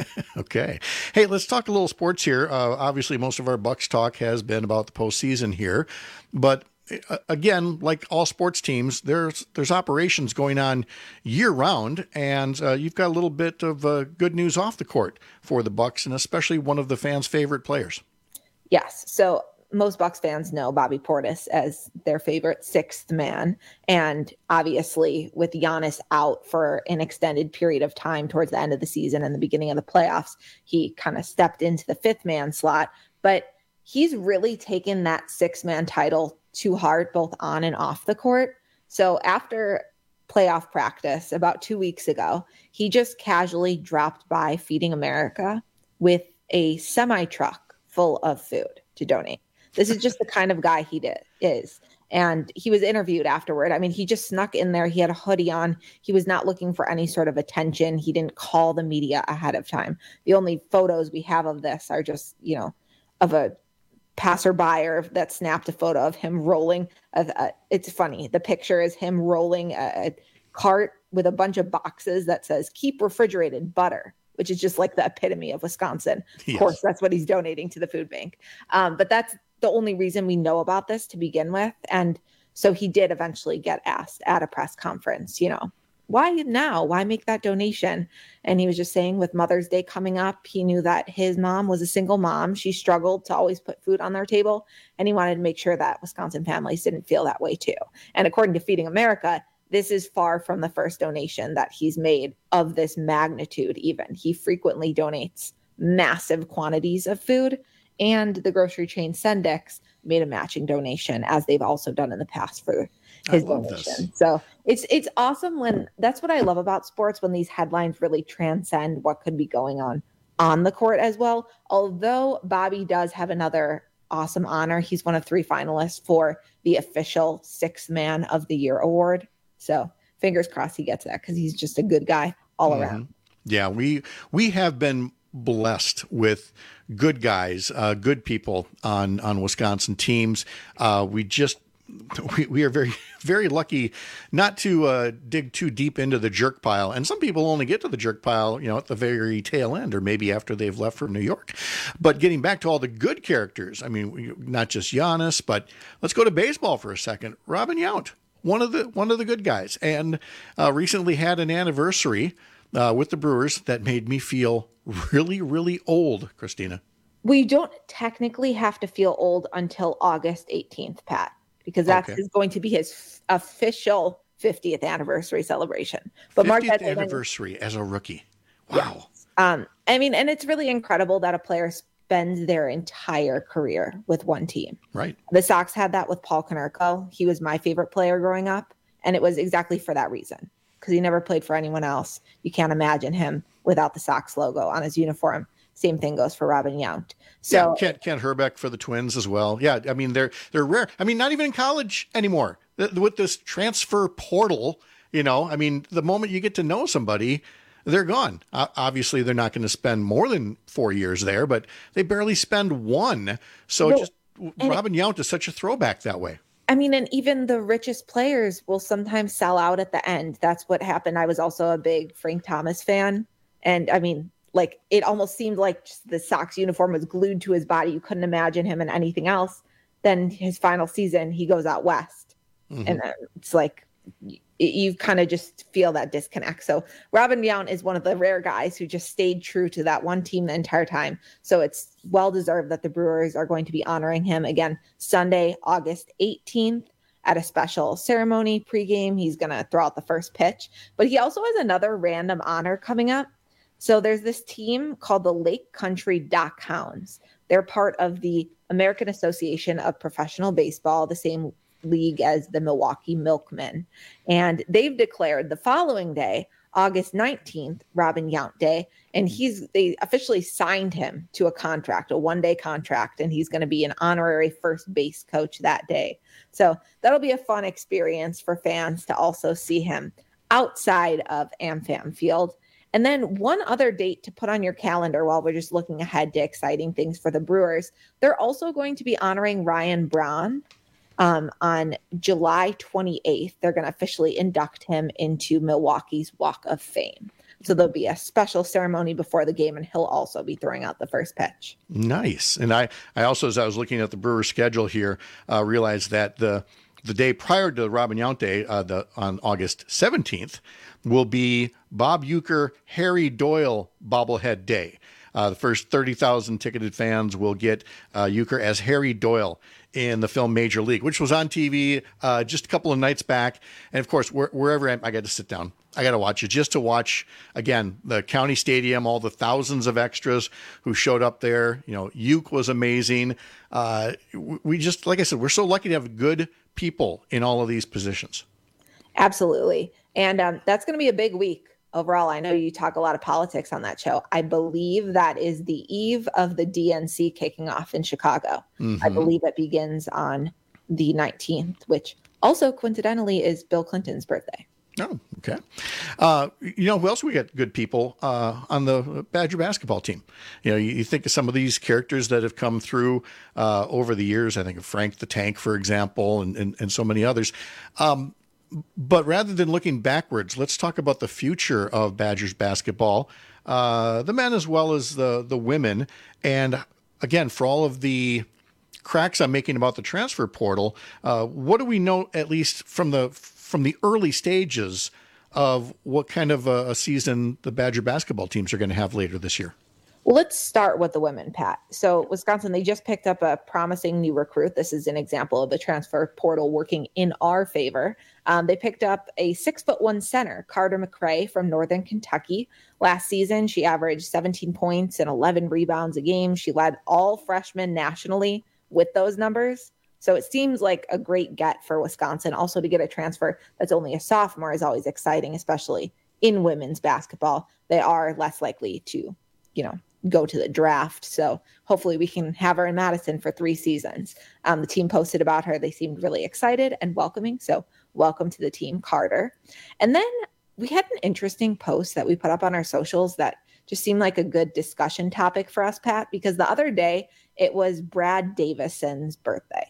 R: Okay. Hey, let's talk a little sports here. Uh, obviously, most of our Bucks talk has been about the postseason here. But uh, again, like all sports teams, there's there's operations going on year round. And uh, you've got a little bit of uh, good news off the court for the Bucks, and especially one of the fans' favorite players.
B: Yes. So most Bucks fans know Bobby Portis as their favorite sixth man. And obviously with Giannis out for an extended period of time towards the end of the season and the beginning of the playoffs, he kind of stepped into the fifth man slot. But he's really taken that sixth man title to heart, both on and off the court. So after playoff practice about two weeks ago, he just casually dropped by Feeding America with a semi truck full of food to donate. This is just the kind of guy he did, is. And he was interviewed afterward. I mean, he just snuck in there. He had a hoodie on. He was not looking for any sort of attention. He didn't call the media ahead of time. The only photos we have of this are just, you know, of a passerby or that snapped a photo of him rolling. A, a, it's funny. The picture is him rolling a, a cart with a bunch of boxes that says, "Keep refrigerated butter," which is just like the epitome of Wisconsin. Yes. Of course, that's what he's donating to the food bank. Um, but that's the only reason we know about this to begin with. And so he did eventually get asked at a press conference, you know, why now? Why make that donation? And he was just saying, with Mother's Day coming up, he knew that his mom was a single mom. She struggled to always put food on their table. And he wanted to make sure that Wisconsin families didn't feel that way too. And according to Feeding America, this is far from the first donation that he's made of this magnitude even. He frequently donates massive quantities of food. And the grocery chain Sendix made a matching donation, as they've also done in the past for his donation. This. So it's it's awesome when that's what I love about sports, when these headlines really transcend what could be going on on the court as well. Although Bobby does have another awesome honor. He's one of three finalists for the official Sixth Man of the Year award. So fingers crossed he gets that, because he's just a good guy all mm-hmm. around.
R: Yeah, we we have been blessed with good guys, uh, good people on, on Wisconsin teams. Uh, we just we, we are very, very lucky not to uh, dig too deep into the jerk pile. And some people only get to the jerk pile, you know, at the very tail end, or maybe after they've left for New York. But getting back to all the good characters, I mean, not just Giannis, but let's go to baseball for a second. Robin Yount, one of the one of the good guys, and uh, recently had an anniversary uh, with the Brewers that made me feel really, really old, Christina.
B: We don't technically have to feel old until August eighteenth, Pat, because that
R: Okay.
B: is going to be his f- official fiftieth anniversary celebration. But mark
R: fiftieth
B: that date in-
R: anniversary as a rookie. Wow.
B: Um, I mean, and it's really incredible that a player spends their entire career with one team.
R: Right.
B: The Sox had that with Paul Konerko. He was my favorite player growing up, and it was exactly for that reason, because he never played for anyone else. You can't imagine him without the Sox logo on his uniform. Same thing goes for Robin Yount. So
R: yeah, Kent, Kent Herbeck for the Twins as well. Yeah, I mean, they're they're rare. I mean, not even in college anymore. Th- With this transfer portal, you know, I mean, the moment you get to know somebody, they're gone. Uh, obviously, they're not going to spend more than four years there, but they barely spend one. So
B: No,
R: just
B: and-
R: Robin Yount is such a throwback that way.
B: I mean, and even the richest players will sometimes sell out at the end. That's what happened. I was also a big Frank Thomas fan. And I mean, like, it almost seemed like just the Sox uniform was glued to his body. You couldn't imagine him in anything else. Then his final season, he goes out west.
C: Mhm.
B: And uh, it's like, y- you kind of just feel that disconnect. So Robin Yount is one of the rare guys who just stayed true to that one team the entire time. So it's well deserved that the Brewers are going to be honoring him again Sunday, August eighteenth at a special ceremony pregame. He's going to throw out the first pitch, but he also has another random honor coming up. So there's this team called the Lake Country Dock Hounds. They're part of the American Association of Professional Baseball, the same league as the Milwaukee Milkmen. And they've declared the following day, August nineteenth, Robin Yount Day, and he's they officially signed him to a contract, a one-day contract, and he's going to be an honorary first base coach that day. So that'll be a fun experience for fans to also see him outside of AmFam Field. And then one other date to put on your calendar while we're just looking ahead to exciting things for the Brewers. They're also going to be honoring Ryan Braun um, on July twenty-eighth. They're going to officially induct him into Milwaukee's Walk of Fame. So there'll be a special ceremony before the game, and he'll also be throwing out the first pitch.
R: Nice. And I, I also, as I was looking at the Brewers schedule here, uh, realized that the the day prior to Robin Yount Day, uh, the, on August seventeenth, will be Bob Uecker, Harry Doyle bobblehead day. Uh, the first thirty thousand ticketed fans will get uh, Uecker as Harry Doyle in the film Major League, which was on T V uh, just a couple of nights back. And of course, where, wherever I'm, I got to sit down. I got to watch it just to watch, again, the county stadium, all the thousands of extras who showed up there. You know, Uke was amazing. Uh, we just, like I said, we're so lucky to have good people in all of these positions.
B: Absolutely. And um, that's going to be a big week overall. I know you talk a lot of politics on that show. I believe that is the eve of the D N C kicking off in Chicago.
R: Mhm.
B: I believe it begins on the nineteenth, which also coincidentally is Bill Clinton's birthday.
R: Oh, okay. Uh, you know, who else we got good people uh, on the Badger basketball team? You know, you, you think of some of these characters that have come through uh, over the years. I think of Frank the Tank, for example, and, and, and so many others. Um, but rather than looking backwards, let's talk about the future of Badgers basketball, uh, the men as well as the, the women. And again, for all of the cracks I'm making about the transfer portal, uh, what do we know, at least from the from the early stages, of what kind of a, a season the Badger basketball teams are going to have later this year?
B: Well, let's start with the women, Pat. So Wisconsin, they just picked up a promising new recruit. This is an example of the transfer portal working in our favor. Um, they picked up a six foot one center, Carter McRae from Northern Kentucky. Last season, she averaged seventeen points and eleven rebounds a game. She led all freshmen nationally with those numbers. So it seems like a great get for Wisconsin. Also, to get a transfer that's only a sophomore is always exciting, especially in women's basketball. They are less likely to, you know, go to the draft. So hopefully we can have her in Madison for three seasons. Um, the team posted about her. They seemed really excited and welcoming. So welcome to the team, Carter. And then we had an interesting post that we put up on our socials that just seemed like a good discussion topic for us, Pat, because the other day it was Brad Davison's birthday.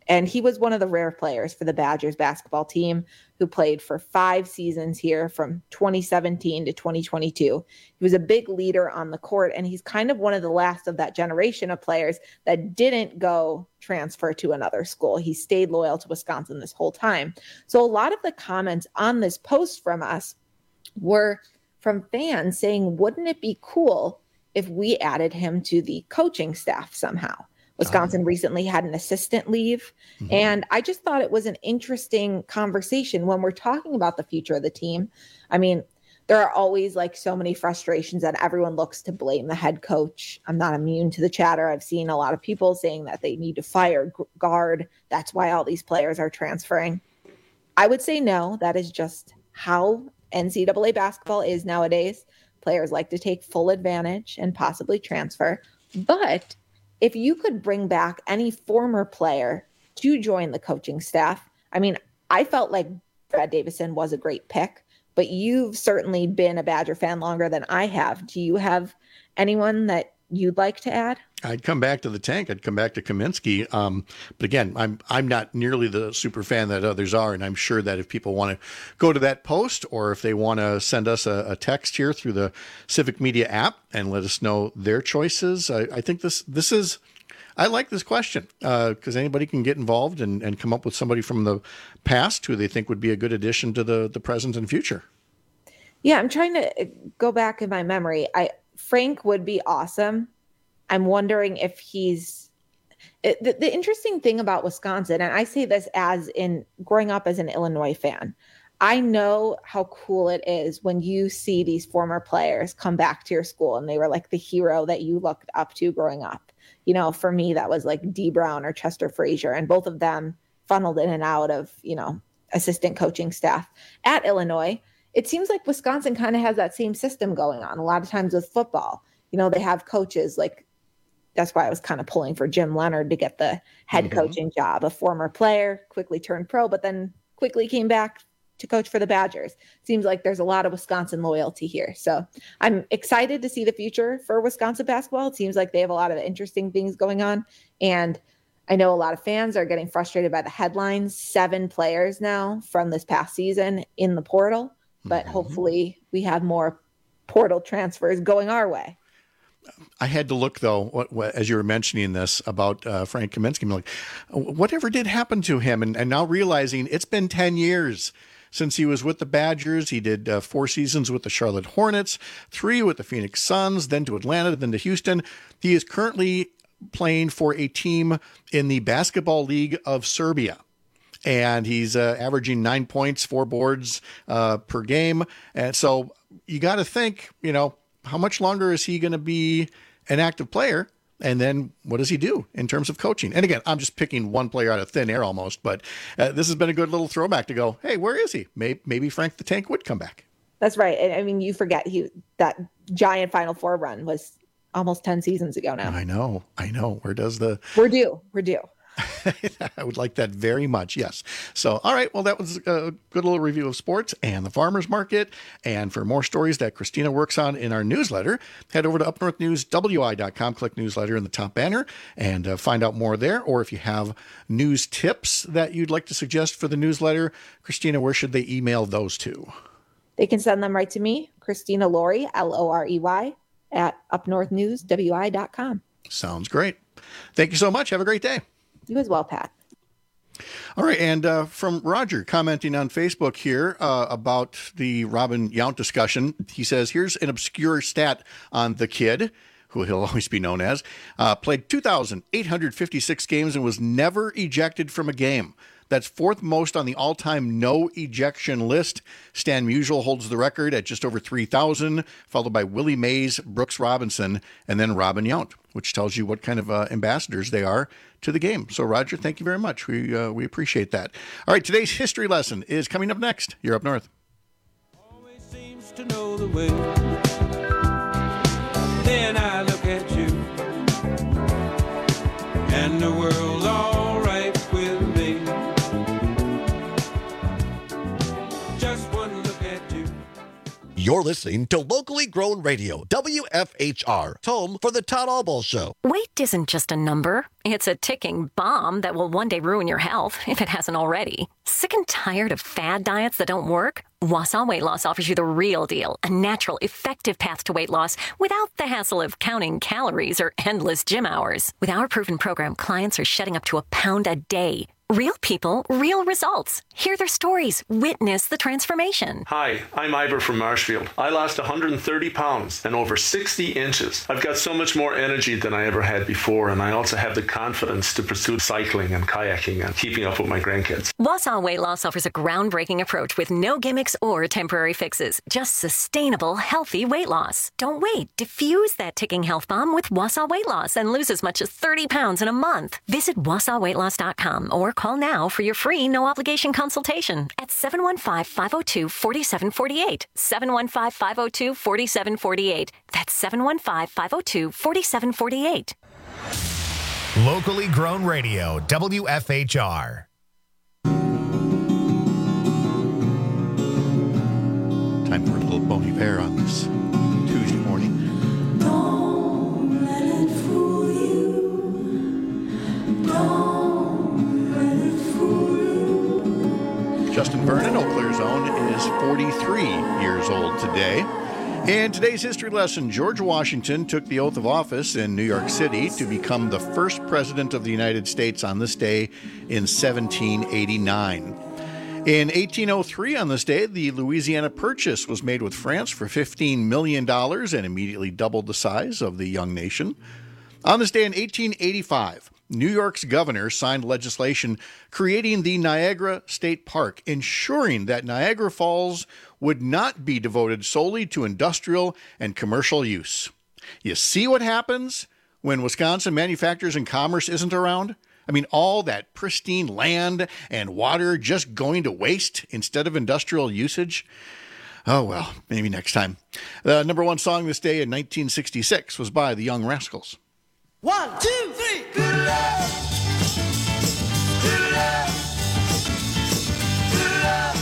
B: And he was one of the rare players for the Badgers basketball team who played for five seasons here from twenty seventeen to twenty twenty-two. He was a big leader on the court, and he's kind of one of the last of that generation of players that didn't go transfer to another school. He stayed loyal to Wisconsin this whole time. So a lot of the comments on this post from us were from fans saying, wouldn't it be cool if we added him to the coaching staff somehow? Wisconsin recently had an assistant leave. Mm-hmm. And I just thought it was an interesting conversation when we're talking about the future of the team. I mean, there are always like so many frustrations that everyone looks to blame the head coach. I'm not immune to the chatter. I've seen a lot of people saying that they need to fire guard. That's why all these players are transferring. I would say no, that is just how N C double A basketball is nowadays. Players like to take full advantage and possibly transfer. But if you could bring back any former player to join the coaching staff, I mean, I felt like Brad Davison was a great pick, but you've certainly been a Badger fan longer than I have. Do you have anyone that you'd like to add?
R: I'd come back to the tank. I'd come back to Kaminsky. Um, but again, I'm I'm not nearly the super fan that others are, and I'm sure that if people want to go to that post or if they want to send us a, a text here through the Civic Media app and let us know their choices, I, I think this this is. I like this question because uh, anybody can get involved and, and come up with somebody from the past who they think would be a good addition to the the present and future.
B: Yeah, I'm trying to go back in my memory. I Frank would be awesome. I'm wondering if he's it, the, the interesting thing about Wisconsin, and I say this as in growing up as an Illinois fan, I know how cool it is when you see these former players come back to your school and they were like the hero that you looked up to growing up. You know, for me, that was like Dee Brown or Chester Frazier, and both of them funneled in and out of, you know, assistant coaching staff at Illinois. It seems like Wisconsin kind of has that same system going on a lot of times with football. You know, they have coaches like, that's why I was kind of pulling for Jim Leonard to get the head mm-hmm. coaching job. A former player, quickly turned pro, but then quickly came back to coach for the Badgers. Seems like there's a lot of Wisconsin loyalty here. So I'm excited to see the future for Wisconsin basketball. It seems like they have a lot of interesting things going on. And I know a lot of fans are getting frustrated by the headlines. Seven players now from this past season in the portal, but mm-hmm. hopefully we have more portal transfers going our way.
R: I had to look, though, what, what, as you were mentioning this about uh, Frank Kaminsky, I'm like, whatever did happen to him? And, and now realizing it's been ten years since he was with the Badgers. He did uh, four seasons with the Charlotte Hornets, three with the Phoenix Suns, then to Atlanta, then to Houston. He is currently playing for a team in the Basketball League of Serbia. And he's uh, averaging nine points, four boards uh, per game. And so you got to think, you know, how much longer is he going to be an active player? And then what does he do in terms of coaching? And again, I'm just picking one player out of thin air almost, but uh, this has been a good little throwback to go, hey, where is he? Maybe, maybe Frank the Tank would come back.
B: That's right. And I mean, you forget he that giant Final Four run was almost ten seasons ago now.
R: I know. I know. Where does the...
B: We're due. We're due.
R: I would like that very much. Yes. So, all right. Well, that was a good little review of sports and the farmers market. And for more stories that Christina works on in our newsletter, head over to up north news w i dot com, click newsletter in the top banner and uh, find out more there. Or if you have news tips that you'd like to suggest for the newsletter, Christina, where should they email those to?
B: They can send them right to me, Christina Lorey, L O R E Y, at up north news w i dot com.
R: Sounds great. Thank you so much. Have a great day.
B: You as well, Pat.
R: All right. And uh, from Roger commenting on Facebook here uh, about the Robin Yount discussion, he says, here's an obscure stat on the kid, who he'll always be known as, uh, played two thousand eight hundred fifty-six games and was never ejected from a game. That's fourth most on the all-time no ejection list. Stan Musial holds the record at just over three thousand, followed by Willie Mays, Brooks Robinson, and then Robin Yount, which tells you what kind of uh, ambassadors they are to the game. So, Roger, thank you very much. We uh, we appreciate that. All right, today's history lesson is coming up next. You're Up North.
C: Always seems to know the way. Then I look at you, and the world's all right with me. Just one look at you.
F: Your You're listening to locally grown radio, W F H R, home for the Todd Albaugh Show.
G: Weight isn't just a number. It's a ticking bomb that will one day ruin your health, if it hasn't already. Sick and tired of fad diets that don't work? Wausau Weight Loss offers you the real deal, a natural, effective path to weight loss without the hassle of counting calories or endless gym hours. With our proven program, clients are shedding up to a pound a day. Real people, real results. Hear their stories. Witness the transformation.
H: Hi, I'm Ivor from Marshfield. I lost one hundred thirty pounds and over sixty inches. I've got so much more energy than I ever had before, and I also have the confidence to pursue cycling and kayaking and keeping up with my grandkids.
G: Wausau Weight Loss offers a groundbreaking approach with no gimmicks or temporary fixes. Just sustainable, healthy weight loss. Don't wait. Diffuse that ticking health bomb with Wausau Weight Loss and lose as much as thirty pounds in a month. Visit wausau weight loss dot com or call now for your free no-obligation consultation at seven one five, five oh two, four seven four eight. seven one five, five oh two, four seven four eight. That's seven one five, five oh two, four seven four eight.
A: Locally grown radio, W F H R.
R: Time for a little Bon Iver on this Tuesday morning.
I: Don't let it fool you. Don't.
R: Justin Vernon, Eau Claire's own, is forty-three years old today. In today's history lesson, George Washington took the oath of office in New York City to become the first president of the United States on this day in seventeen eighty-nine. In eighteen oh three, on this day, the Louisiana Purchase was made with France for fifteen million dollars and immediately doubled the size of the young nation. On this day in eighteen eighty-five, New York's governor signed legislation creating the Niagara State Park, ensuring that Niagara Falls would not be devoted solely to industrial and commercial use. You see what happens when Wisconsin Manufacturers and Commerce isn't around? I mean, all that pristine land and water just going to waste instead of industrial usage? Oh, well, maybe next time. The number one song this day in nineteen sixty-six was by the Young Rascals.
I: One, two, three. Good love. Good love. Good love.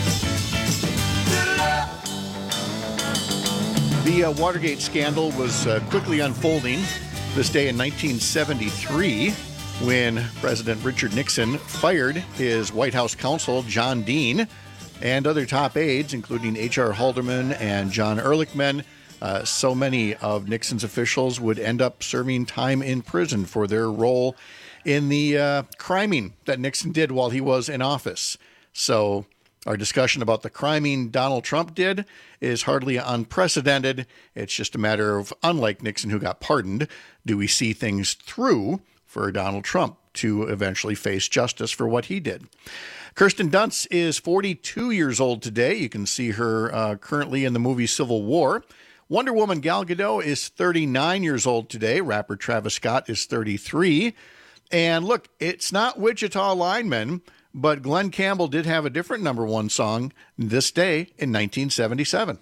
I: Good love.
R: The uh, Watergate scandal was uh, quickly unfolding this day in nineteen seventy-three when President Richard Nixon fired his White House counsel, John Dean, and other top aides, including H R Haldeman and John Ehrlichman. Uh, so many of Nixon's officials would end up serving time in prison for their role in the uh, criming that Nixon did while he was in office. So our discussion about the criming Donald Trump did is hardly unprecedented. It's just a matter of, unlike Nixon, who got pardoned, do we see things through for Donald Trump to eventually face justice for what he did? Kirsten Dunst is forty-two years old today. You can see her uh, currently in the movie Civil War. Wonder Woman Gal Gadot is thirty-nine years old today. Rapper Travis Scott is thirty-three. And look, it's not Wichita Linemen, but Glenn Campbell did have a different number one song this day in nineteen seventy-seven.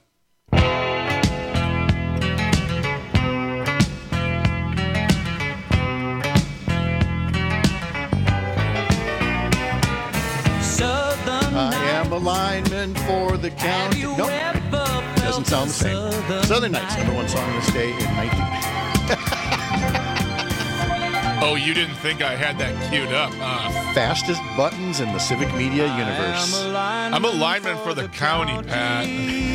R: I am a lineman for the county. Nope. Doesn't sound the same. Southern Nights, number one song this day in nineteen.
P: Oh, you didn't think I had that queued up, huh?
R: Fastest buttons in the Civic Media universe.
P: I'm a lineman for the county, Pat.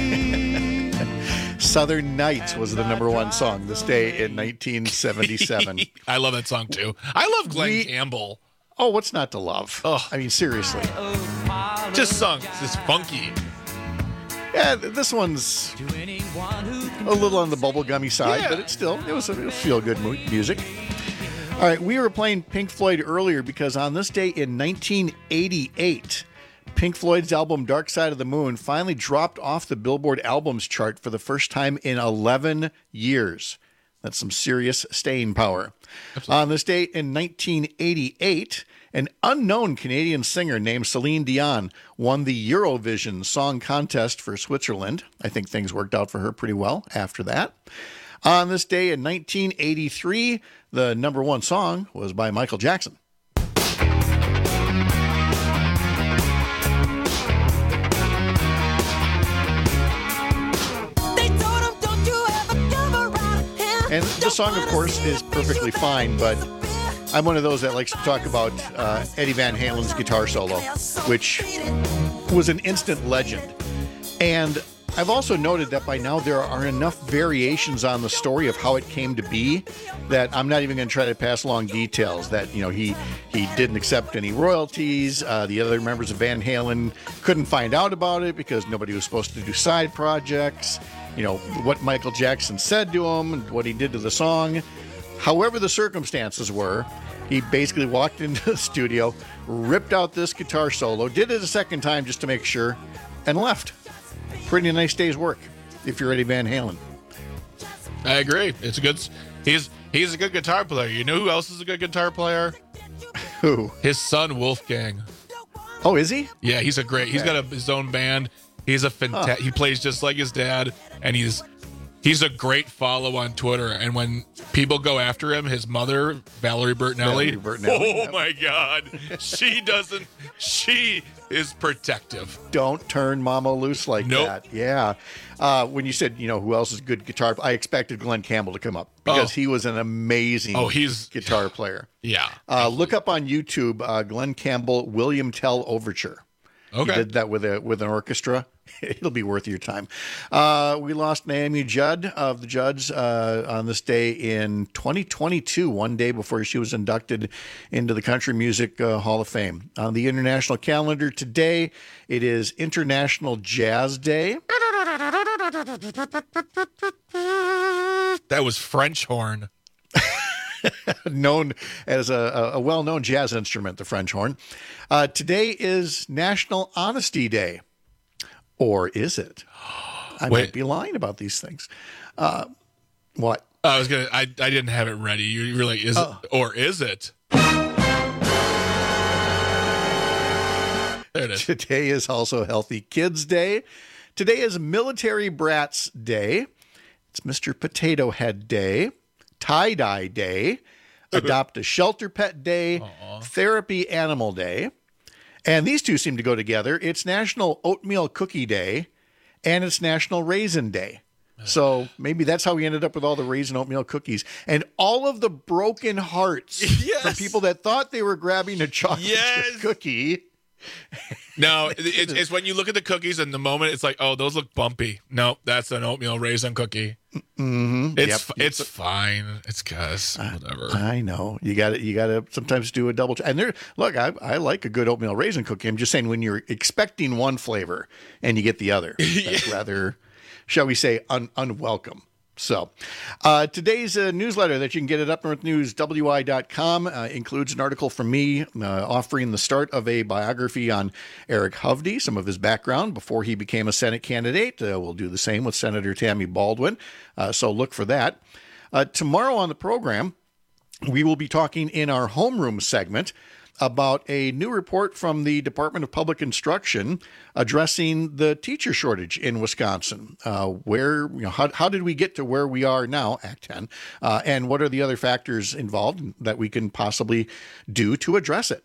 R: Southern Nights was the number one song this day in nineteen seventy-seven.
P: I love that song, too. I love Glenn we, Campbell.
R: Oh, what's not to love? Oh, I mean, seriously.
P: Just sung. It's funky.
R: Yeah, this one's a little on the bubblegummy side, yeah. But it's still, it was a feel-good music. All right, we were playing Pink Floyd earlier because on this day in nineteen eighty-eight, Pink Floyd's album Dark Side of the Moon finally dropped off the Billboard albums chart for the first time in eleven years. That's some serious staying power. Absolutely. On this date in nineteen eighty-eight, an unknown Canadian singer named Celine Dion won the Eurovision Song Contest for Switzerland. I think things worked out for her pretty well after that. On this day in nineteen eighty-three, the number one song was by Michael Jackson. And the song, of course, is perfectly fine, but I'm one of those that likes to talk about uh, Eddie Van Halen's guitar solo, which was an instant legend. And I've also noted that by now there are enough variations on the story of how it came to be that I'm not even going to try to pass along details. That, you know, he he didn't accept any royalties. Uh, the other members of Van Halen couldn't find out about it because nobody was supposed to do side projects. You know, what Michael Jackson said to him and what he did to the song. However the circumstances were, he basically walked into the studio, ripped out this guitar solo, did it a second time just to make sure, and left. Pretty nice day's work if you're Eddie Van Halen.
P: I agree. It's a good. He's he's a good guitar player. You know who else is a good guitar player?
R: Who?
P: His son Wolfgang.
R: Oh, is he?
P: Yeah, he's a great. He's got a, his own band. He's a fantastic.
R: Huh.
P: He plays just like his dad, and he's he's a great follow on Twitter. And when people go after him, his mother Valerie Bertinelli.
R: Valerie Bertinelli.
P: Oh
R: Yep.
P: my God, she doesn't. She is protective.
R: Don't turn Mama loose like
P: Nope.
R: that. Yeah. Uh, when you said, you know, who else is a good guitar, I expected Glenn Campbell to come up because
P: Oh.
R: he was an amazing
P: Oh, he's-
R: guitar player.
P: Yeah.
R: Uh, look up on YouTube, uh, Glenn Campbell William Tell Overture.
P: Okay.
R: He did that with a with an orchestra. It'll be worth your time. Uh, we lost Naomi Judd of the Judds uh, on this day in twenty twenty-two, one day before she was inducted into the Country Music uh, Hall of Fame. On the international calendar today, it is International Jazz Day.
P: That was French horn.
R: Known as a, a well-known jazz instrument, the French horn. Uh, today is National Honesty Day. Or is it? I
P: Wait.
R: might be lying about these things. Uh, what?
P: I was gonna. I, I didn't have it ready. You were like, is
R: Oh.
P: it or is it? There it is.
R: Today is also Healthy Kids Day. Today is Military Brats Day. It's Mister Potato Head Day. Tie-Dye Day. Adopt a Shelter Pet Day. Therapy Animal Day. And these two seem to go together. It's National Oatmeal Cookie Day, and it's National Raisin Day. So maybe that's how we ended up with all the raisin oatmeal cookies and all of the broken hearts
P: Yes.
R: from people that thought they were grabbing a chocolate chip
P: Yes.
R: cookie.
P: No, it, it's, it's when you look at the cookies and the moment it's like, oh, those look bumpy. No, that's an oatmeal raisin cookie.
R: Mm-hmm.
P: It's
R: Yep.
P: f- it's fine. It's cuz whatever.
R: I know you got to you got to sometimes do a double check. And there, look, I, I like a good oatmeal raisin cookie. I'm just saying when you're expecting one flavor and you get the other, that's rather, shall we say, un, unwelcome. So, uh, today's uh, newsletter that you can get at up north news w i dot com uh, includes an article from me uh, offering the start of a biography on Eric Hovde, some of his background before he became a Senate candidate. Uh, we'll do the same with Senator Tammy Baldwin. Uh, so look for that. Uh, tomorrow on the program, we will be talking in our homeroom segment about a new report from the Department of Public Instruction addressing the teacher shortage in Wisconsin. Uh, where, you know, how, how did we get to where we are now, Act ten, uh, and what are the other factors involved that we can possibly do to address it?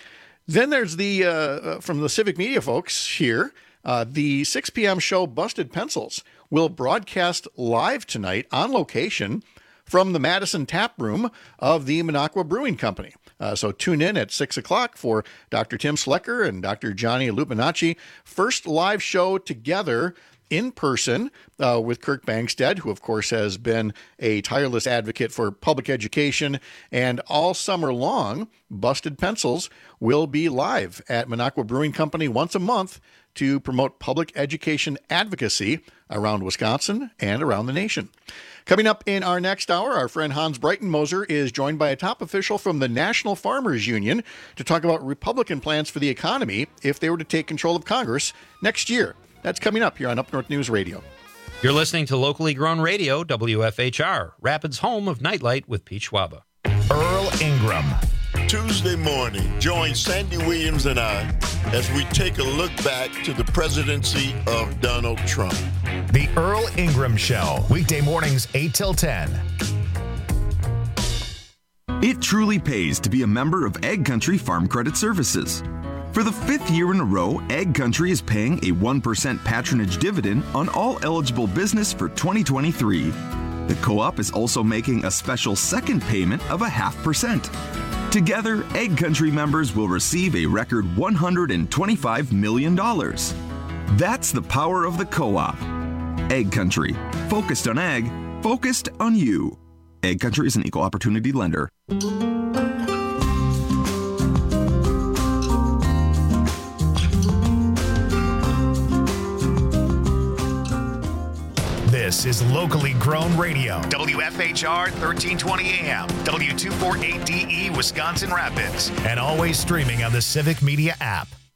R: Then there's the, uh, from the Civic Media folks here, uh, the six p.m. show Busted Pencils will broadcast live tonight on location from the Madison Tap Room of the Minocqua Brewing Company. Uh, so tune in at six o'clock for Doctor Tim Slecker and Doctor Johnny Lupinacci. First live show together in person uh, with Kirk Bangstead, who, of course, has been a tireless advocate for public education. And all summer long, Busted Pencils will be live at Minocqua Brewing Company once a month to promote public education advocacy around Wisconsin and around the nation. Coming up in our next hour, our friend Hans Breitenmoser is joined by a top official from the National Farmers Union to talk about Republican plans for the economy if they were to take control of Congress next year. That's coming up here on Up North News Radio.
J: You're listening to locally grown radio, W F H R, Rapids' home of Nightlight with Pete Schwaba.
A: Earl Ingram.
K: Tuesday morning, join Sandy Williams and I as we take a look back to the presidency of Donald Trump.
A: The Earl Ingram Show, weekday mornings eight till ten.
L: It truly pays to be a member of Ag Country Farm Credit Services. For the fifth year in a row, Ag Country is paying a one percent patronage dividend on all eligible business for twenty twenty-three. The co-op is also making a special second payment of a half percent. Together, Egg Country members will receive a record one hundred twenty-five million dollars. That's the power of the co-op. Egg Country. Focused on egg, focused on you. Egg Country is an equal opportunity lender.
A: This is locally grown radio. W F H R thirteen twenty A M, W two forty-eight D E, Wisconsin Rapids, and always streaming on the Civic Media app.